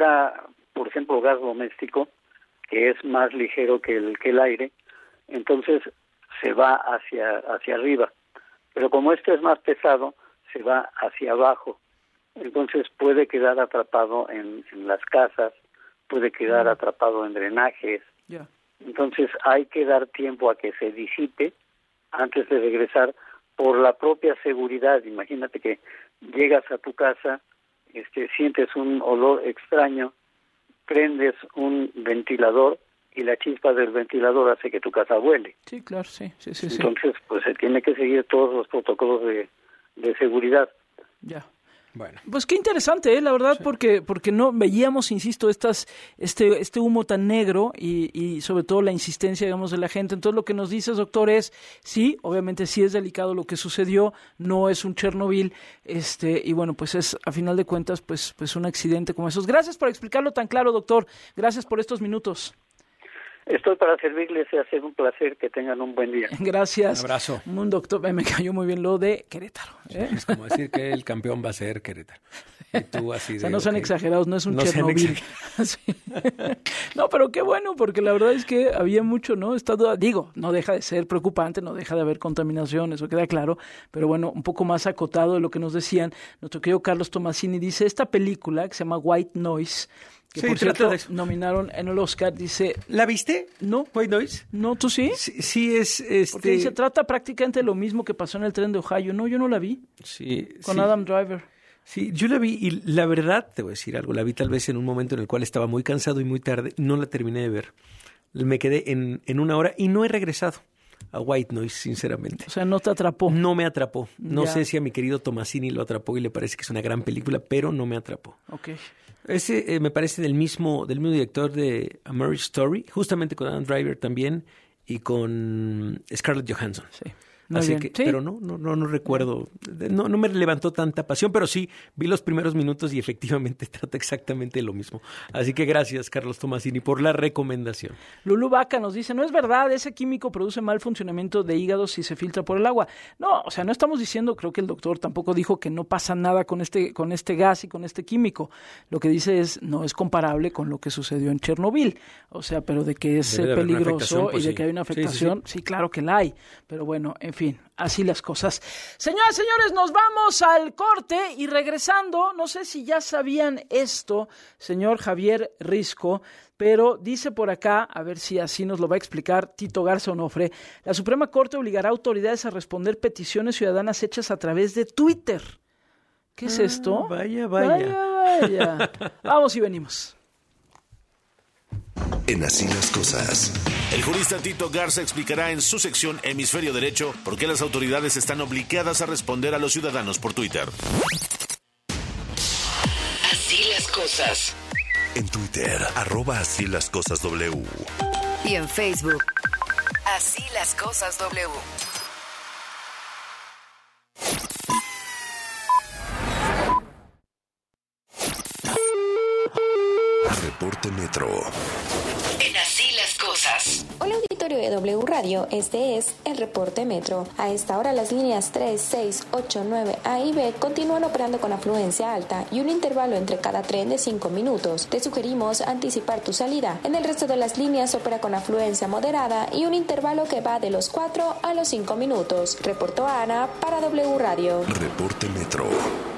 por ejemplo, gas doméstico, que es más ligero que el aire, entonces se va hacia arriba. Pero como este es más pesado, se va hacia abajo. Entonces puede quedar atrapado en las casas, puede quedar atrapado en drenajes. Entonces hay que dar tiempo a que se disipe antes de regresar por la propia seguridad. Imagínate que llegas a tu casa, sientes un olor extraño, prendes un ventilador y la chispa del ventilador hace que tu casa huele. Sí, claro, sí. Entonces, pues se tiene que seguir todos los protocolos de seguridad. Ya. Bueno. Pues qué interesante, la verdad, porque no veíamos, insisto, este humo tan negro y sobre todo la insistencia, digamos, de la gente. Entonces lo que nos dices, doctor, es sí, obviamente sí es delicado lo que sucedió, no es un Chernobyl, y bueno, pues es a final de cuentas pues un accidente como esos. Gracias por explicarlo tan claro, doctor. Gracias por estos minutos. Estoy para servirles, ha sido un placer, que tengan un buen día. Gracias. Un abrazo. Un doctor, me cayó muy bien lo de Querétaro. Es como decir que el campeón va a ser Querétaro. Y tú así o sea, no sean exagerados, no es un no Chernobyl. Sí. No, pero qué bueno, porque la verdad es que había mucho, ¿no? No deja de ser preocupante, no deja de haber contaminación, eso queda claro, pero bueno, un poco más acotado de lo que nos decían. Nuestro querido Carlos Tomasini dice, esta película que se llama White Noise, que por cierto nominaron en el Oscar, dice... ¿La viste? No. ¿White Noise? No, ¿tú sí? Sí es... Porque dice, trata prácticamente lo mismo que pasó en el tren de Ohio. No, yo no la vi. Sí. Con Adam Driver. Sí, yo la vi y la verdad, te voy a decir algo, la vi tal vez en un momento en el cual estaba muy cansado y muy tarde, no la terminé de ver. Me quedé en 1 hora y no he regresado a White Noise, sinceramente. O sea, ¿no te atrapó? No me atrapó. No sé si a mi querido Tomasini lo atrapó y le parece que es una gran película, pero no me atrapó. Ok. Ese me parece del mismo director de A Marriage Story, justamente con Adam Driver también y con Scarlett Johansson. Sí. Así que, pero no recuerdo, no me levantó tanta pasión, pero sí vi los primeros minutos y efectivamente trata exactamente lo mismo. Así que gracias, Carlos Tomasini, por la recomendación. Lulu Vaca nos dice, no es verdad, ese químico produce mal funcionamiento de hígado si se filtra por el agua. No, o sea, no estamos diciendo, creo que el doctor tampoco dijo que no pasa nada con este gas y con este químico. Lo que dice es, no es comparable con lo que sucedió en Chernobyl. O sea, pero de que es peligroso y de que hay una afectación, sí, claro que la hay. Pero bueno, en fin, así las cosas. Señoras, señores, nos vamos al corte y regresando, no sé si ya sabían esto, señor Javier Risco, pero dice por acá, a ver si así nos lo va a explicar Tito Garza Onofre, la Suprema Corte obligará a autoridades a responder peticiones ciudadanas hechas a través de Twitter. ¿Qué es esto? Vaya. Vamos y venimos. En Así las Cosas. El jurista Tito Garza explicará en su sección Hemisferio Derecho por qué las autoridades están obligadas a responder a los ciudadanos por Twitter. Así las cosas. En Twitter, @Así las Cosas W. Y en Facebook, Así las Cosas W. Reporte Metro. En Así las Cosas. Hola auditorio de W Radio, este es el Reporte Metro. A esta hora las líneas 3, 6, 8, 9, A y B continúan operando con afluencia alta y un intervalo entre cada tren de 5 minutos. Te sugerimos anticipar tu salida. En el resto de las líneas opera con afluencia moderada y un intervalo que va de los 4 a los 5 minutos. Reportó Ana para W Radio. Reporte Metro.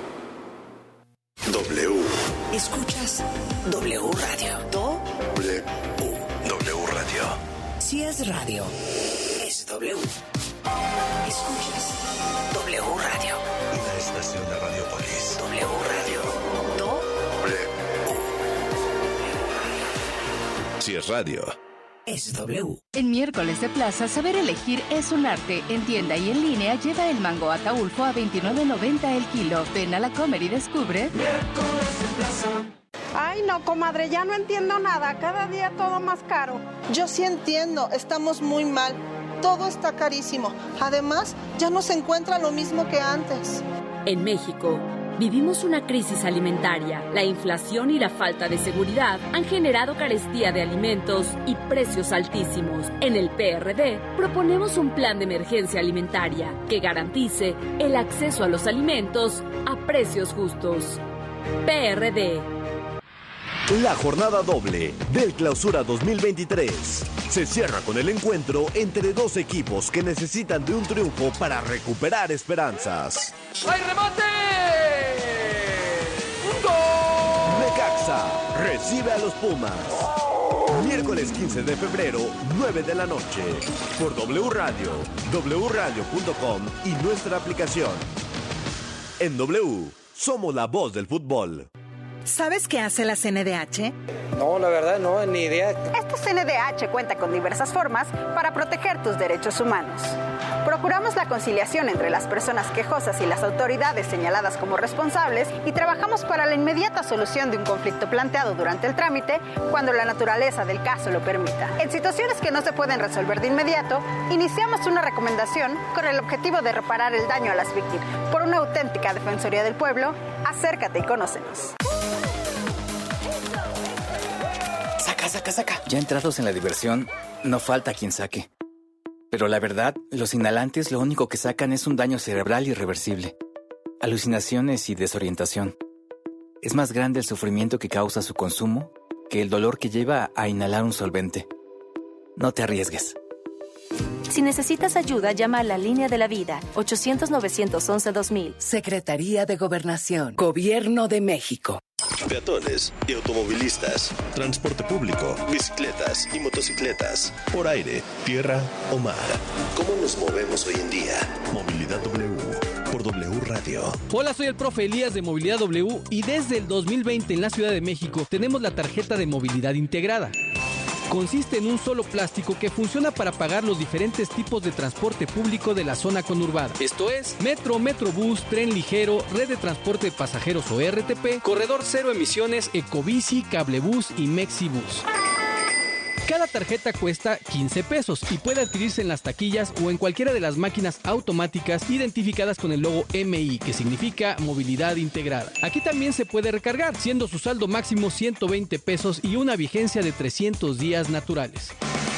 W. Escuchas W Radio. W. W Radio. Si es radio, es W. Escuchas W Radio. Una estación de Radiopolis. W Radio. W. Si es radio, es W. En miércoles de plaza, saber elegir es un arte. En tienda y en línea, lleva el mango ataulfo a $29.90 el kilo. Ven a la Comer y descubre. Miércoles de plaza. Ay, no, comadre, ya no entiendo nada. Cada día todo más caro. Yo sí entiendo, estamos muy mal. Todo está carísimo. Además, ya no se encuentra lo mismo que antes. En México, vivimos una crisis alimentaria. La inflación y la falta de seguridad han generado carestía de alimentos y precios altísimos. En el PRD, proponemos un plan de emergencia alimentaria que garantice el acceso a los alimentos a precios justos. PRD. La jornada doble del Clausura 2023 se cierra con el encuentro entre dos equipos que necesitan de un triunfo para recuperar esperanzas. ¡Hay remate! ¡Un gol! Necaxa recibe a los Pumas. Miércoles 15 de febrero, 9 de la noche. Por W Radio, wradio.com y nuestra aplicación. En W, somos la voz del fútbol. ¿Sabes qué hace la CNDH? No, la verdad no, ni idea. Esta CNDH cuenta con diversas formas para proteger tus derechos humanos. Procuramos la conciliación entre las personas quejosas y las autoridades señaladas como responsables y trabajamos para la inmediata solución de un conflicto planteado durante el trámite cuando la naturaleza del caso lo permita. En situaciones que no se pueden resolver de inmediato, iniciamos una recomendación con el objetivo de reparar el daño a las víctimas. Por una auténtica Defensoría del Pueblo, acércate y conócenos. Saca. Ya entrados en la diversión, no falta quien saque. Pero la verdad, los inhalantes lo único que sacan es un daño cerebral irreversible. Alucinaciones y desorientación. Es más grande el sufrimiento que causa su consumo que el dolor que lleva a inhalar un solvente. No te arriesgues. Si necesitas ayuda, llama a la Línea de la Vida, 800-911-2000. Secretaría de Gobernación, Gobierno de México. peatones y automovilistas, transporte público, bicicletas y motocicletas, por aire, tierra o mar. ¿Cómo nos movemos hoy en día? Movilidad W, por W Radio. Hola, soy el profe Elías de Movilidad W y desde el 2020 en la Ciudad de México tenemos la tarjeta de movilidad integrada. Consiste en un solo plástico que funciona para pagar los diferentes tipos de transporte público de la zona conurbada. Esto es metro, metrobús, tren ligero, red de transporte de pasajeros o RTP, corredor cero emisiones, ecobici, cablebús y mexibús. Cada tarjeta cuesta 15 pesos y puede adquirirse en las taquillas o en cualquiera de las máquinas automáticas identificadas con el logo MI, que significa Movilidad Integrada. Aquí también se puede recargar, siendo su saldo máximo 120 pesos y una vigencia de 300 días naturales.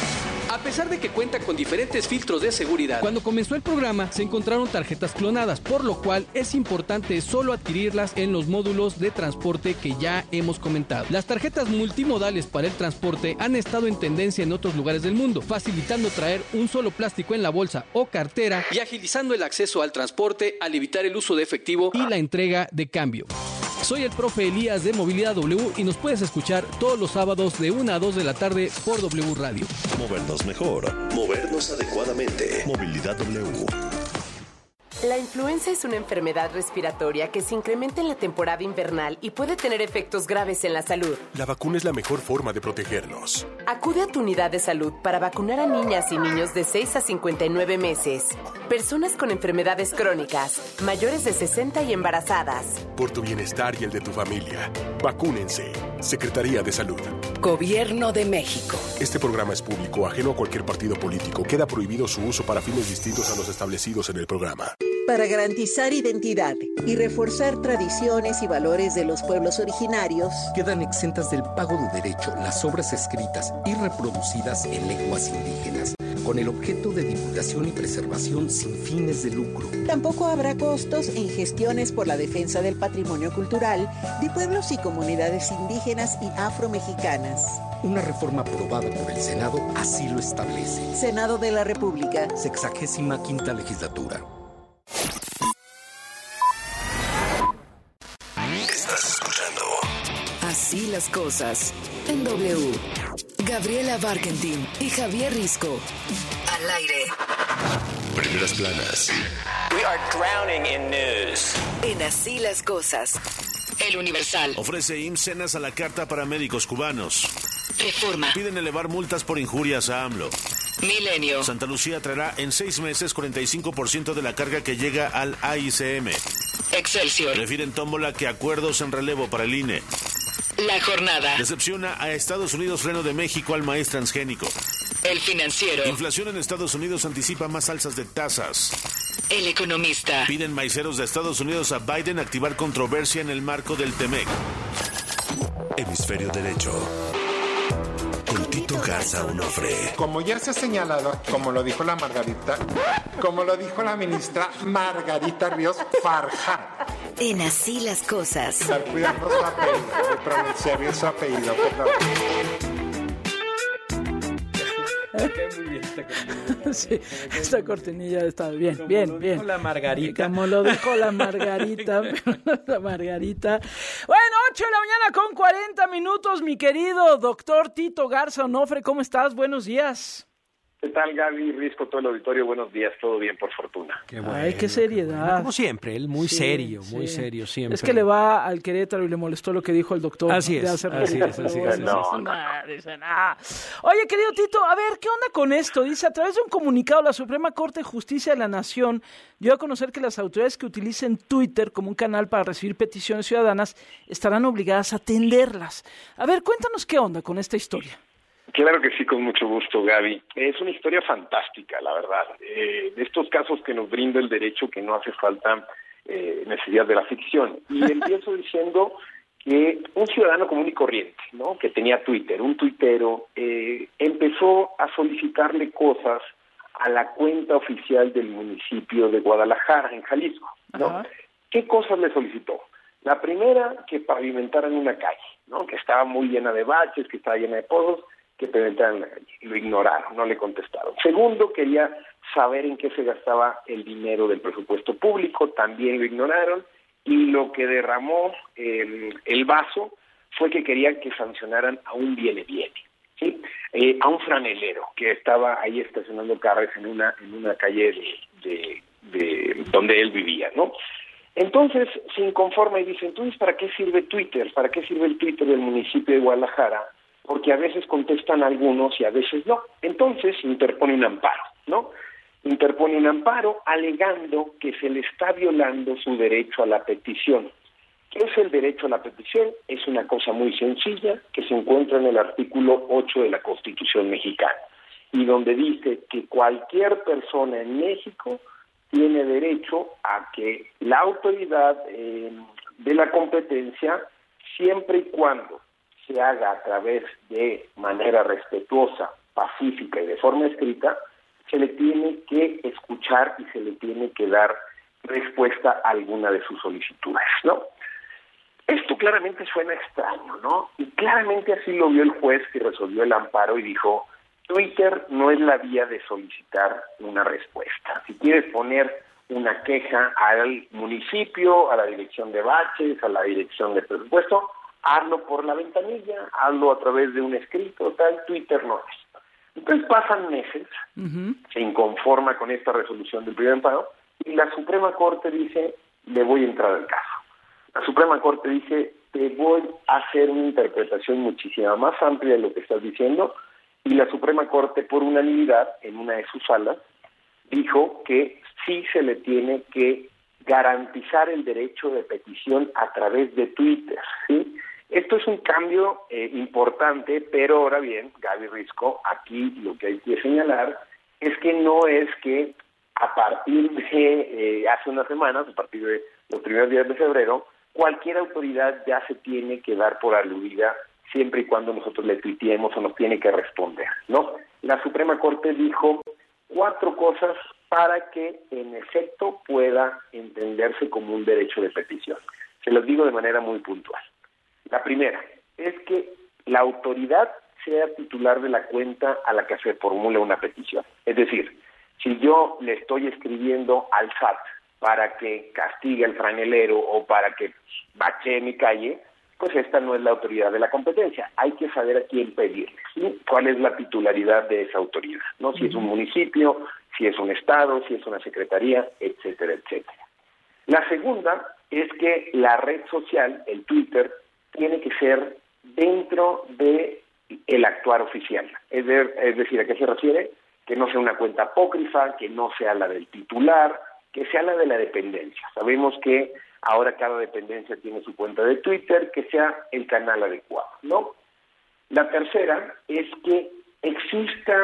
A pesar de que cuenta con diferentes filtros de seguridad. Cuando comenzó el programa, se encontraron tarjetas clonadas, por lo cual es importante solo adquirirlas en los módulos de transporte que ya hemos comentado. Las tarjetas multimodales para el transporte han estado en tendencia en otros lugares del mundo, facilitando traer un solo plástico en la bolsa o cartera y agilizando el acceso al transporte al evitar el uso de efectivo y la entrega de cambio. Soy el profe Elías de Movilidad W y nos puedes escuchar todos los sábados de 1 a 2 de la tarde por W Radio. Movernos mejor, movernos adecuadamente. Movilidad W. La influenza es una enfermedad respiratoria que se incrementa en la temporada invernal y puede tener efectos graves en la salud. La vacuna es la mejor forma de protegernos. Acude a tu unidad de salud para vacunar a niñas y niños de 6 a 59 meses, personas con enfermedades crónicas, mayores de 60 y embarazadas. Por tu bienestar y el de tu familia, vacúnense. Secretaría de Salud. Gobierno de México. Este programa es público, ajeno a cualquier partido político. Queda prohibido su uso para fines distintos a los establecidos en el programa. Para garantizar identidad y reforzar tradiciones y valores de los pueblos originarios, quedan exentas del pago de derecho las obras escritas y reproducidas en lenguas indígenas, con el objeto de divulgación y preservación sin fines de lucro. Tampoco habrá costos en gestiones por la defensa del patrimonio cultural de pueblos y comunidades indígenas y afromexicanas. Una reforma aprobada por el Senado así lo establece. Senado de la República. 65ª legislatura. Estás escuchando Así las cosas en W. Gabriela Barkentin y Javier Risco. Al aire. Primeras planas. We are drowning in news. En Así las cosas. El Universal. Ofrece IMSS cenas a la carta para médicos cubanos. Reforma. Piden elevar multas por injurias a AMLO. Milenio. Santa Lucía traerá en 6 meses 45% de la carga que llega al AICM. Excelsior. Refieren tómbola que acuerdos en relevo para el INE. La Jornada. Decepciona a Estados Unidos freno de México al maíz transgénico. El Financiero. Inflación en Estados Unidos anticipa más alzas de tasas. El Economista. Piden maiceros de Estados Unidos a Biden activar controversia en el marco del TEMEC. Hemisferio derecho. Con Tito Garza Onofre. Como ya se ha señalado, como lo dijo la ministra Margarita Ríos Farjat. En Así las cosas. Estar cuidando su apellido, de pronunciar bien su apellido, perdón. Muy bien esta cortinilla. Sí, esta cortinilla está bien, como bien, lo bien. dijo la Margarita. Como lo dijo la Margarita, la Margarita. Bueno, 8 de la mañana con 40 minutos, mi querido doctor Tito Garza Onofre, ¿cómo estás? Buenos días. ¿Qué tal, Gaby, Risco, todo el auditorio? Buenos días, todo bien, por fortuna. Qué bueno. Ay, qué seriedad. Como siempre, él muy serio siempre. Es que le va al Querétaro y le molestó lo que dijo el doctor. Así es. No. Dice nada. Oye, querido Tito, a ver, ¿qué onda con esto? Dice, a través de un comunicado, la Suprema Corte de Justicia de la Nación dio a conocer que las autoridades que utilicen Twitter como un canal para recibir peticiones ciudadanas estarán obligadas a atenderlas. A ver, cuéntanos qué onda con esta historia. Claro que sí, con mucho gusto, Gaby. Es una historia fantástica, la verdad. De estos casos que nos brinda el derecho, que no hace falta necesidad de la ficción. Y empiezo diciendo que un ciudadano común y corriente, ¿no?, que tenía Twitter, un tuitero, empezó a solicitarle cosas a la cuenta oficial del municipio de Guadalajara, en Jalisco, ¿no? Ajá. ¿Qué cosas le solicitó? La primera, que pavimentaran una calle, ¿no?, que estaba muy llena de baches, que estaba llena de pozos, que pavimentaran la calle. Lo ignoraron, no le contestaron. Segundo, quería saber en qué se gastaba el dinero del presupuesto público, también lo ignoraron, y lo que derramó el vaso fue que querían que sancionaran a un viene-viene, ¿sí? A un franelero que estaba ahí estacionando carros en una calle de donde él vivía, ¿no? Entonces se inconforma y dice, entonces, ¿para qué sirve Twitter? ¿Para qué sirve el Twitter del municipio de Guadalajara? Porque a veces contestan algunos y a veces no. Entonces interpone un amparo, ¿no? Interpone un amparo alegando que se le está violando su derecho a la petición. ¿Qué es el derecho a la petición? Es una cosa muy sencilla que se encuentra en el artículo 8 de la Constitución mexicana, y donde dice que cualquier persona en México tiene derecho a que la autoridad de la competencia, siempre y cuando se haga a través de manera respetuosa, pacífica y de forma escrita, se le tiene que escuchar y se le tiene que dar respuesta a alguna de sus solicitudes, ¿no? Esto claramente suena extraño, ¿no? Y claramente así lo vio el juez que resolvió el amparo y dijo, Twitter no es la vía de solicitar una respuesta. Si quieres poner una queja al municipio, a la dirección de baches, a la dirección de presupuesto, hazlo por la ventanilla, hazlo a través de un escrito, tal, Twitter no es. Entonces pasan meses, se inconforma con esta resolución del primer amparo, y la Suprema Corte dice, le voy a entrar al caso. La Suprema Corte dice, te voy a hacer una interpretación muchísimo más amplia de lo que estás diciendo, y la Suprema Corte, por unanimidad, en una de sus salas, dijo que sí se le tiene que garantizar el derecho de petición a través de Twitter, ¿sí? Esto es un cambio importante, pero ahora bien, Gaby Risco, aquí lo que hay que señalar es que no es que a partir de hace unas semanas, a partir de los primeros días de febrero, cualquier autoridad ya se tiene que dar por aludida siempre y cuando nosotros le tuiteemos o nos tiene que responder, ¿no? La Suprema Corte dijo 4 cosas para que en efecto pueda entenderse como un derecho de petición. Se los digo de manera muy puntual. La primera es que la autoridad sea titular de la cuenta a la que se formula una petición. Es decir, si yo le estoy escribiendo al SAT para que castigue al franelero o para que bachee mi calle, pues esta no es la autoridad de la competencia. Hay que saber a quién pedirle, ¿sí? ¿Cuál es la titularidad de esa autoridad? ¿No? Si es un municipio, si es un estado, si es una secretaría, etcétera, etcétera. La segunda es que la red social, el Twitter, tiene que ser dentro de el actuar oficial. Es decir, ¿a qué se refiere? Que no sea una cuenta apócrifa, que no sea la del titular, que sea la de la dependencia. Sabemos que ahora cada dependencia tiene su cuenta de Twitter, que sea el canal adecuado, ¿no? La tercera es que exista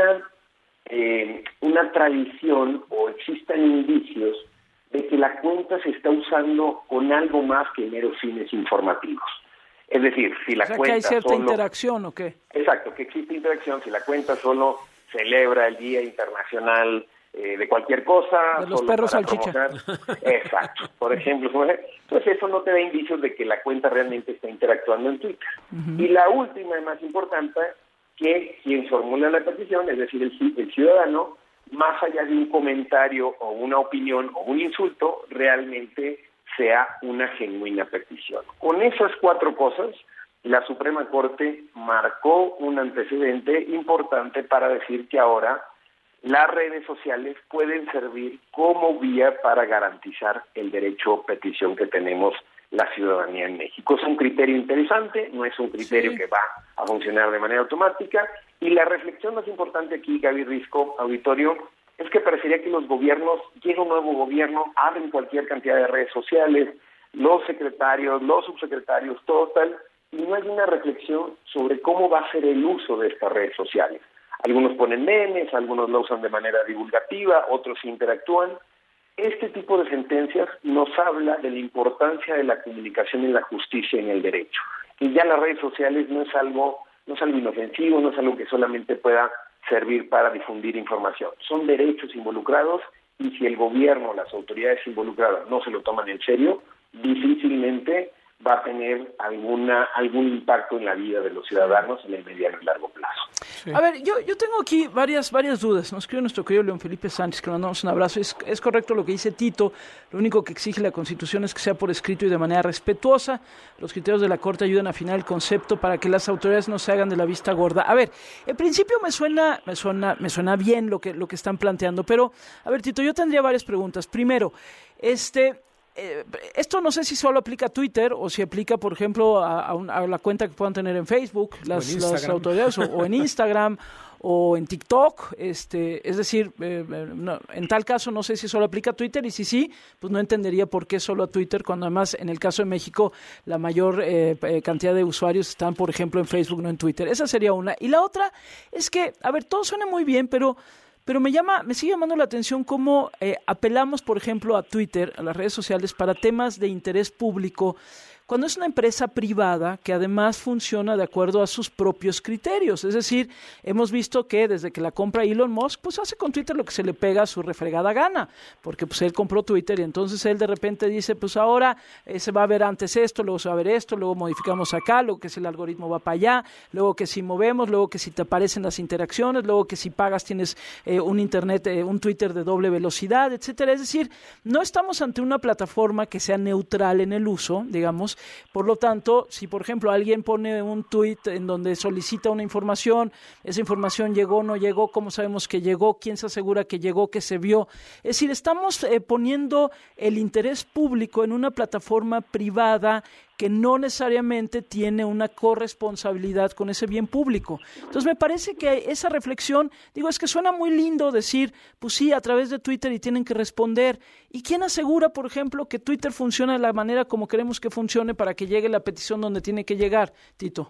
una tradición o existan indicios de que la cuenta se está usando con algo más que meros fines informativos. Es decir, si la cuenta que hay cierta solo... interacción o qué. Exacto, que existe interacción. Si la cuenta solo celebra el Día Internacional de cualquier cosa... De los perros salchicha. Exacto. Por ejemplo, entonces eso no te da indicios de que la cuenta realmente está interactuando en Twitter. Y la última y más importante, que quien formula la petición, es decir, el ciudadano, más allá de un comentario o una opinión o un insulto, realmente sea una genuina petición. Con esas 4 cosas, la Suprema Corte marcó un antecedente importante para decir que ahora las redes sociales pueden servir como vía para garantizar el derecho a petición que tenemos la ciudadanía en México. Es un criterio interesante, no es un criterio que va a funcionar de manera automática, y la reflexión más importante aquí, Gaby Risco, auditorio, es que parecería que los gobiernos, llega un nuevo gobierno, abren cualquier cantidad de redes sociales, los secretarios, los subsecretarios, todo tal, y no hay una reflexión sobre cómo va a ser el uso de estas redes sociales. Algunos ponen memes, algunos lo usan de manera divulgativa, otros interactúan. Este tipo de sentencias nos habla de la importancia de la comunicación en la justicia y en el derecho. Y ya las redes sociales no es algo inofensivo, no es algo que solamente pueda servir para difundir información. Son derechos involucrados, y si el gobierno, las autoridades involucradas no se lo toman en serio, difícilmente va a tener algún impacto en la vida de los ciudadanos en el mediano y largo plazo. Sí. A ver, yo tengo aquí varias dudas. Nos escribe nuestro querido León Felipe Sánchez, que le mandamos un abrazo. Es correcto lo que dice Tito. Lo único que exige la Constitución es que sea por escrito y de manera respetuosa. Los criterios de la Corte ayudan a afinar el concepto para que las autoridades no se hagan de la vista gorda. A ver, en principio me suena bien lo que están planteando, pero a ver, Tito, yo tendría varias preguntas. Primero, esto no sé si solo aplica a Twitter o si aplica, por ejemplo, a la cuenta que puedan tener en Facebook las autoridades o en Instagram o en TikTok. Es decir, no, en tal caso no sé si solo aplica a Twitter, y si sí, pues no entendería por qué solo a Twitter, cuando además en el caso de México la mayor cantidad de usuarios están, por ejemplo, en Facebook, no en Twitter. Esa sería una. Y la otra es que, a ver, todo suena muy bien, pero me sigue llamando la atención cómo apelamos, por ejemplo, a Twitter, a las redes sociales, para temas de interés público, cuando es una empresa privada que además funciona de acuerdo a sus propios criterios. Es decir, hemos visto que desde que la compra Elon Musk, pues hace con Twitter lo que se le pega a su refregada gana, porque pues él compró Twitter y entonces él de repente dice, pues ahora se va a ver antes esto, luego se va a ver esto, luego modificamos acá, luego que si el algoritmo va para allá, luego que si movemos, luego que si te aparecen las interacciones, luego que si pagas tienes un internet, un Twitter de doble velocidad, etcétera. Es decir, no estamos ante una plataforma que sea neutral en el uso, digamos. Por lo tanto, si por ejemplo alguien pone un tweet en donde solicita una información, esa información llegó, no llegó, cómo sabemos que llegó, quién se asegura que llegó, que se vio. Es decir, estamos poniendo el interés público en una plataforma privada que no necesariamente tiene una corresponsabilidad con ese bien público. Entonces me parece que esa reflexión, digo, es que suena muy lindo decir, pues sí, a través de Twitter y tienen que responder. ¿Y quién asegura, por ejemplo, que Twitter funciona de la manera como queremos que funcione para que llegue la petición donde tiene que llegar, Tito?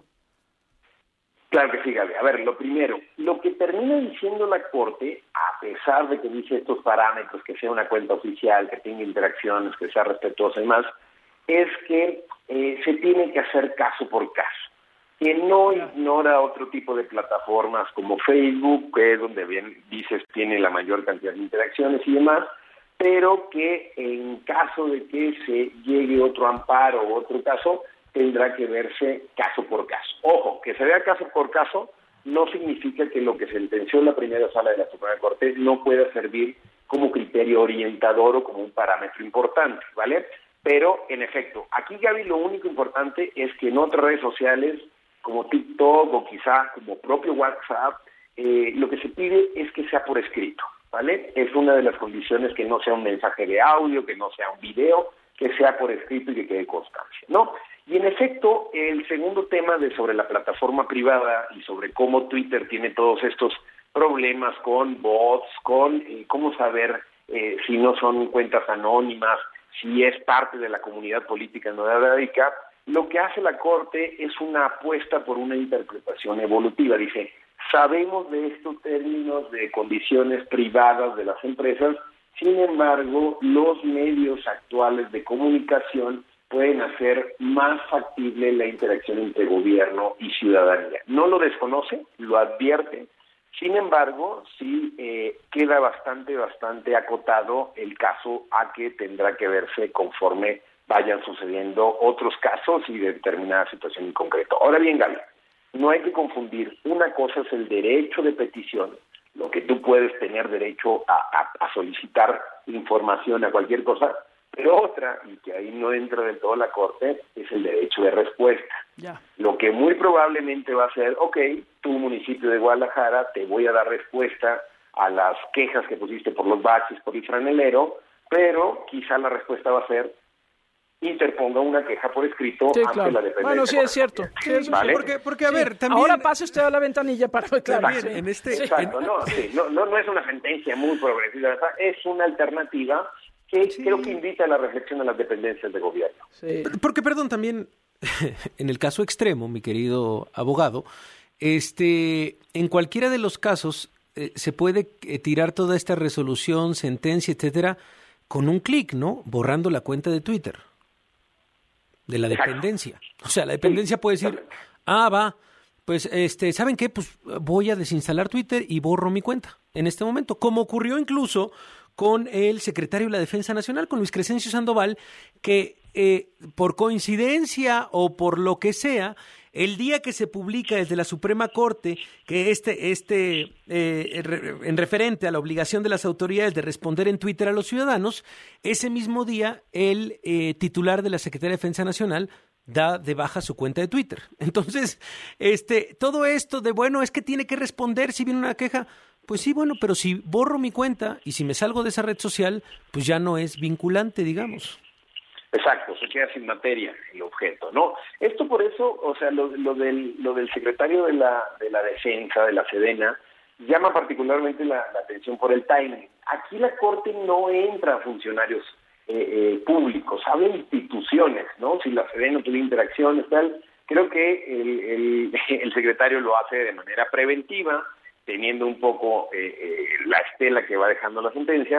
Claro que sí, Gaby. A ver, lo primero, lo que termina diciendo la Corte, a pesar de que dice estos parámetros, que sea una cuenta oficial, que tenga interacciones, que sea respetuosa y más, es que se tiene que hacer caso por caso, que no ignora otro tipo de plataformas como Facebook, que es donde bien dices tiene la mayor cantidad de interacciones y demás, pero que en caso de que se llegue otro amparo o otro caso, tendrá que verse caso por caso. Ojo, que se vea caso por caso no significa que lo que sentenció la primera sala de la Suprema Corte no pueda servir como criterio orientador o como un parámetro importante, ¿vale? Pero, en efecto, aquí, Gaby, lo único importante es que en otras redes sociales, como TikTok o quizá como propio WhatsApp, lo que se pide es que sea por escrito, ¿vale? Es una de las condiciones, que no sea un mensaje de audio, que no sea un video, que sea por escrito y que quede constancia, ¿no? Y, en efecto, el segundo tema sobre la plataforma privada y sobre cómo Twitter tiene todos estos problemas con bots, con cómo saber si no son cuentas anónimas, si es parte de la comunidad política en donde radica, lo que hace la Corte es una apuesta por una interpretación evolutiva. Dice, sabemos de estos términos de condiciones privadas de las empresas, sin embargo, los medios actuales de comunicación pueden hacer más factible la interacción entre gobierno y ciudadanía. No lo desconoce, lo advierte. Sin embargo, sí queda bastante acotado el caso a que tendrá que verse conforme vayan sucediendo otros casos y de determinada situación en concreto. Ahora bien, Gaby, no hay que confundir. Una cosa es el derecho de petición, lo que tú puedes tener derecho a solicitar información a cualquier cosa, pero otra, y que ahí no entra del todo la Corte, es el derecho de respuesta. Ya. Lo que muy probablemente va a ser, tu municipio de Guadalajara, te voy a dar respuesta a las quejas que pusiste por los baches, por el franelero, pero quizá la respuesta va a ser, interponga una queja por escrito ante la dependencia. Bueno, sí, es cierto. Sí, ¿vale? Porque a ver, también... Ahora pase usted a la ventanilla para declarar. Exacto, no es una sentencia muy progresiva, es una alternativa que creo que invita a la reflexión a las dependencias de gobierno. Sí. Porque, perdón, también, en el caso extremo, mi querido abogado, en cualquiera de los casos se puede tirar toda esta resolución, sentencia, etcétera, con un clic, ¿no? Borrando la cuenta de Twitter de la dependencia. O sea, la dependencia puede decir, pues, ¿saben qué? Pues voy a desinstalar Twitter y borro mi cuenta en este momento, como ocurrió incluso con el secretario de la Defensa Nacional, con Luis Crescencio Sandoval, que por coincidencia o por lo que sea, el día que se publica desde la Suprema Corte que en referente a la obligación de las autoridades de responder en Twitter a los ciudadanos, ese mismo día el titular de la Secretaría de Defensa Nacional da de baja su cuenta de Twitter. Entonces, todo esto de, es que tiene que responder si viene una queja. Pues sí, pero si borro mi cuenta y si me salgo de esa red social, pues ya no es vinculante, digamos. Exacto, se queda sin materia el objeto, ¿no? Esto por eso, o sea, lo del secretario de la Defensa, de la Sedena, llama particularmente la atención por el timing. Aquí la Corte no entra a funcionarios públicos, habla de instituciones, ¿no? Si la Sedena tuvo interacciones, tal, creo que el secretario lo hace de manera preventiva, teniendo un poco la estela que va dejando la sentencia,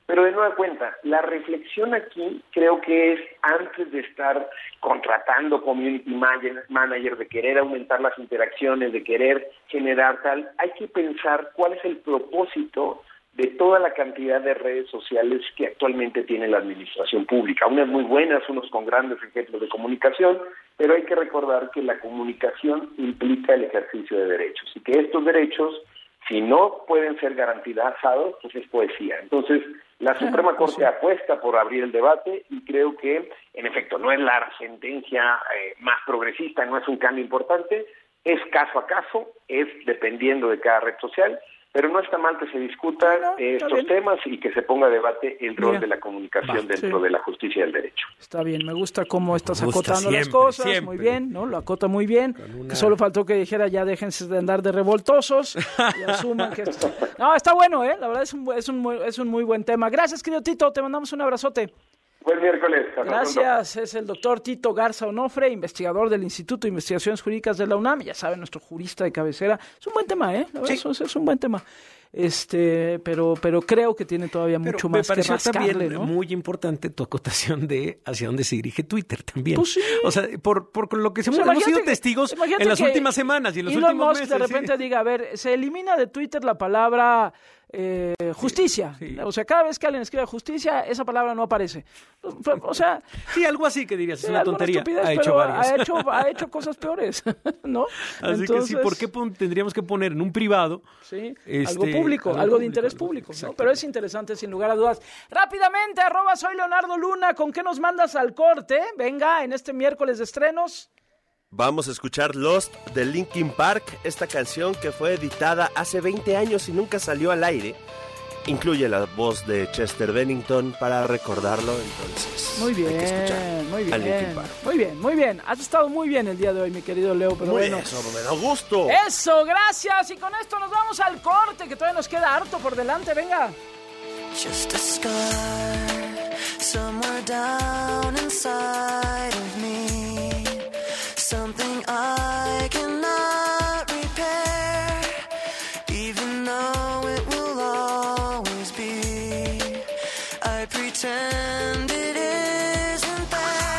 Pero de nueva cuenta, la reflexión aquí creo que es antes de estar contratando community manager, de querer aumentar las interacciones, de querer generar tal, hay que pensar cuál es el propósito de toda la cantidad de redes sociales que actualmente tiene la administración pública. Unas muy buenas, unos con grandes ejemplos de comunicación, pero hay que recordar que la comunicación implica el ejercicio de derechos y que estos derechos, si no pueden ser garantizados, pues es poesía. Entonces, la Suprema Corte apuesta por abrir el debate y creo que, en efecto, no es la sentencia más progresista, no es un cambio importante, es caso a caso, es dependiendo de cada red social, pero no está mal que se discutan estos temas y que se ponga a debate el rol de la comunicación dentro de la justicia y el derecho. Está bien, me gusta cómo estás acotando las cosas, muy bien, ¿no? Lo acota muy bien, que solo faltó que dijera ya déjense de andar de revoltosos y asuman que esto... No, está bueno, la verdad es un muy buen tema. Gracias, querido Tito, te mandamos un abrazote. Buen miércoles. Gracias, es el doctor Tito Garza Onofre, investigador del Instituto de Investigaciones Jurídicas de la UNAM, ya saben, nuestro jurista de cabecera. Es un buen tema, la verdad, es un buen tema. Pero creo que tiene todavía mucho más que rascarle, también, ¿no? Muy importante tu acotación de hacia dónde se dirige Twitter también. Pues sí. O sea, por lo que hemos sido testigos en las últimas semanas y en los Elon últimos Musk meses. De repente diga, a ver, se elimina de Twitter la palabra justicia. Sí. O sea, cada vez que alguien escribe justicia, esa palabra no aparece. O sea... Sí, algo así que dirías, es una tontería. Ha hecho varias. Ha hecho cosas peores, ¿no? Así que sí, ¿por qué tendríamos que poner en un privado? Sí, algo público, algo de interés público, ¿no? Pero es interesante, sin lugar a dudas. Rápidamente, @soy Leonardo Luna, ¿con qué nos mandas al corte? Venga, en este miércoles de estrenos. Vamos a escuchar Lost de Linkin Park, esta canción que fue editada hace 20 años y nunca salió al aire. Incluye la voz de Chester Bennington para recordarlo, entonces. Muy bien, hay que escuchar muy bien. a Linkin Park. Muy bien. Has estado muy bien el día de hoy, mi querido Leo, pero muy bueno. Eso, me da gusto. Eso, gracias. Y con esto nos vamos al corte, que todavía nos queda harto por delante, venga. Just a scar, somewhere down inside of me. Something I cannot repair, even though it will always be. I pretend it isn't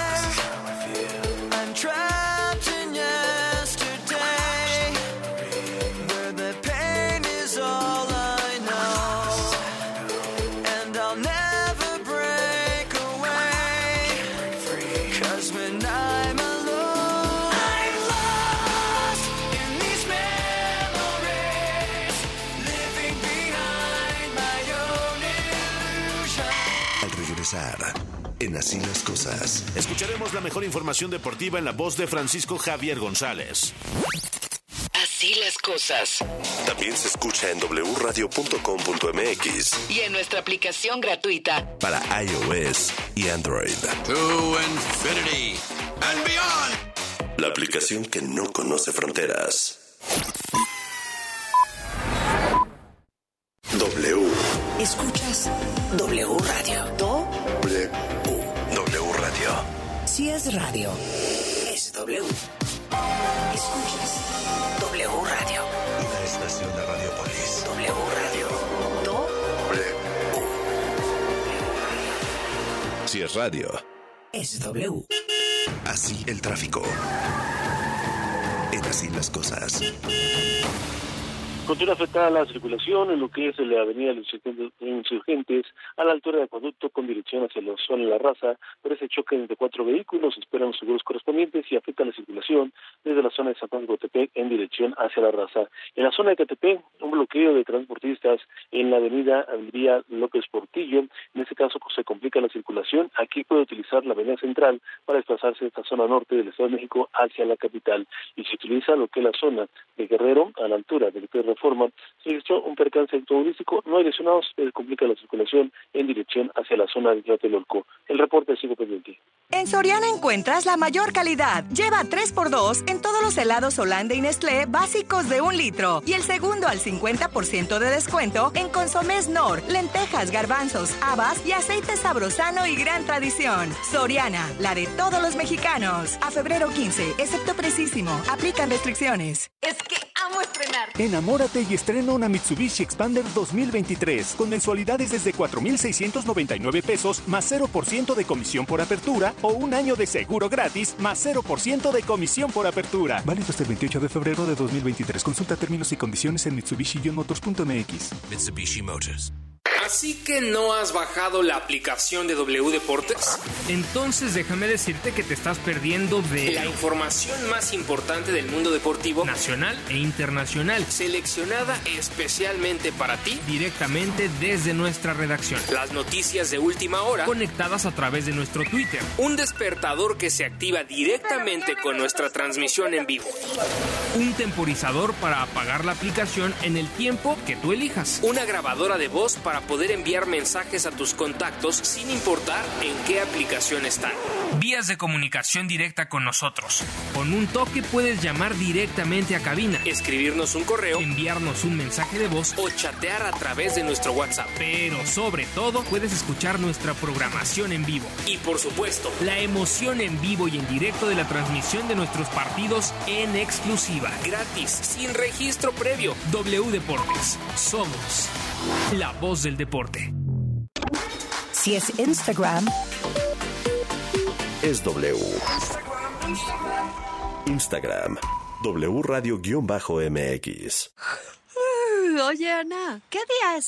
there. I'm trapped in yesterday, where the pain is all I know, and I'll never break away, 'cause when I'm en Así las Cosas. Escucharemos la mejor información deportiva en la voz de Francisco Javier González. Así las cosas. También se escucha en wradio.com.mx y en nuestra aplicación gratuita para iOS y Android. To infinity and beyond. La aplicación que no conoce fronteras. W. Escuchas W Radio. W Radio. Si es radio, es W. Escuchas W Radio. Una estación de Radiopolis. W Radio. Si es radio, es W. Así el tráfico. En Así las Cosas. Continúa afectada la circulación en lo que es la avenida de Insurgentes a la altura del acueducto con dirección hacia la zona de La Raza. Por ese choque entre 4 vehículos esperan los seguros correspondientes y afecta la circulación desde la zona de San Juan de Cotepec en dirección hacia La Raza. En la zona de Catepec, un bloqueo de transportistas en la avenida Vía López Portillo. En este caso se complica la circulación. Aquí puede utilizar la avenida central para desplazarse de esta zona norte del Estado de México hacia la capital. Y se utiliza lo que es la zona de Guerrero a la altura del Reforma. Se registró un percance automovilístico, no hay lesionados, pero complica la circulación en dirección hacia la zona de Tlatelolco. El reporte sigue pendiente. En Soriana encuentras la mayor calidad. Lleva 3x2 en todos los helados Holanda y Nestlé básicos de 1 litro. Y el segundo al 50% de descuento en consomés Knorr, lentejas, garbanzos, habas y aceite sabrosano y gran tradición. Soriana, la de todos los mexicanos. A febrero 15, excepto Precisísimo. Aplican restricciones. Es que amo estrenar. Enamórate y estrena una Mitsubishi Xpander 2023 con mensualidades desde 4,699 pesos más 0% de comisión por apertura o un año de seguro gratis más 0% de comisión por apertura. Válido hasta el 28 de febrero de 2023. Consulta términos y condiciones en mitsubishi-motors.mx. Mitsubishi Motors. ¿Así que no has bajado la aplicación de W Deportes? Entonces déjame decirte que te estás perdiendo de la información más importante del mundo deportivo nacional e internacional, seleccionada especialmente para ti, directamente desde nuestra redacción. Las noticias de última hora, conectadas a través de nuestro Twitter. Un despertador que se activa directamente con nuestra transmisión en vivo. Un temporizador para apagar la aplicación en el tiempo que tú elijas. Una grabadora de voz para poder enviar mensajes a tus contactos sin importar en qué aplicación están. Vías de comunicación directa con nosotros. Con un toque puedes llamar directamente a cabina, escribirnos un correo, enviarnos un mensaje de voz o chatear a través de nuestro WhatsApp. Pero sobre todo puedes escuchar nuestra programación en vivo. Y por supuesto, la emoción en vivo y en directo de la transmisión de nuestros partidos en exclusiva. Gratis, sin registro previo. W Deportes. Somos la voz del deporte. Si es Instagram, es W. Instagram, W Radio-MX. Oye, Ana, ¿qué día es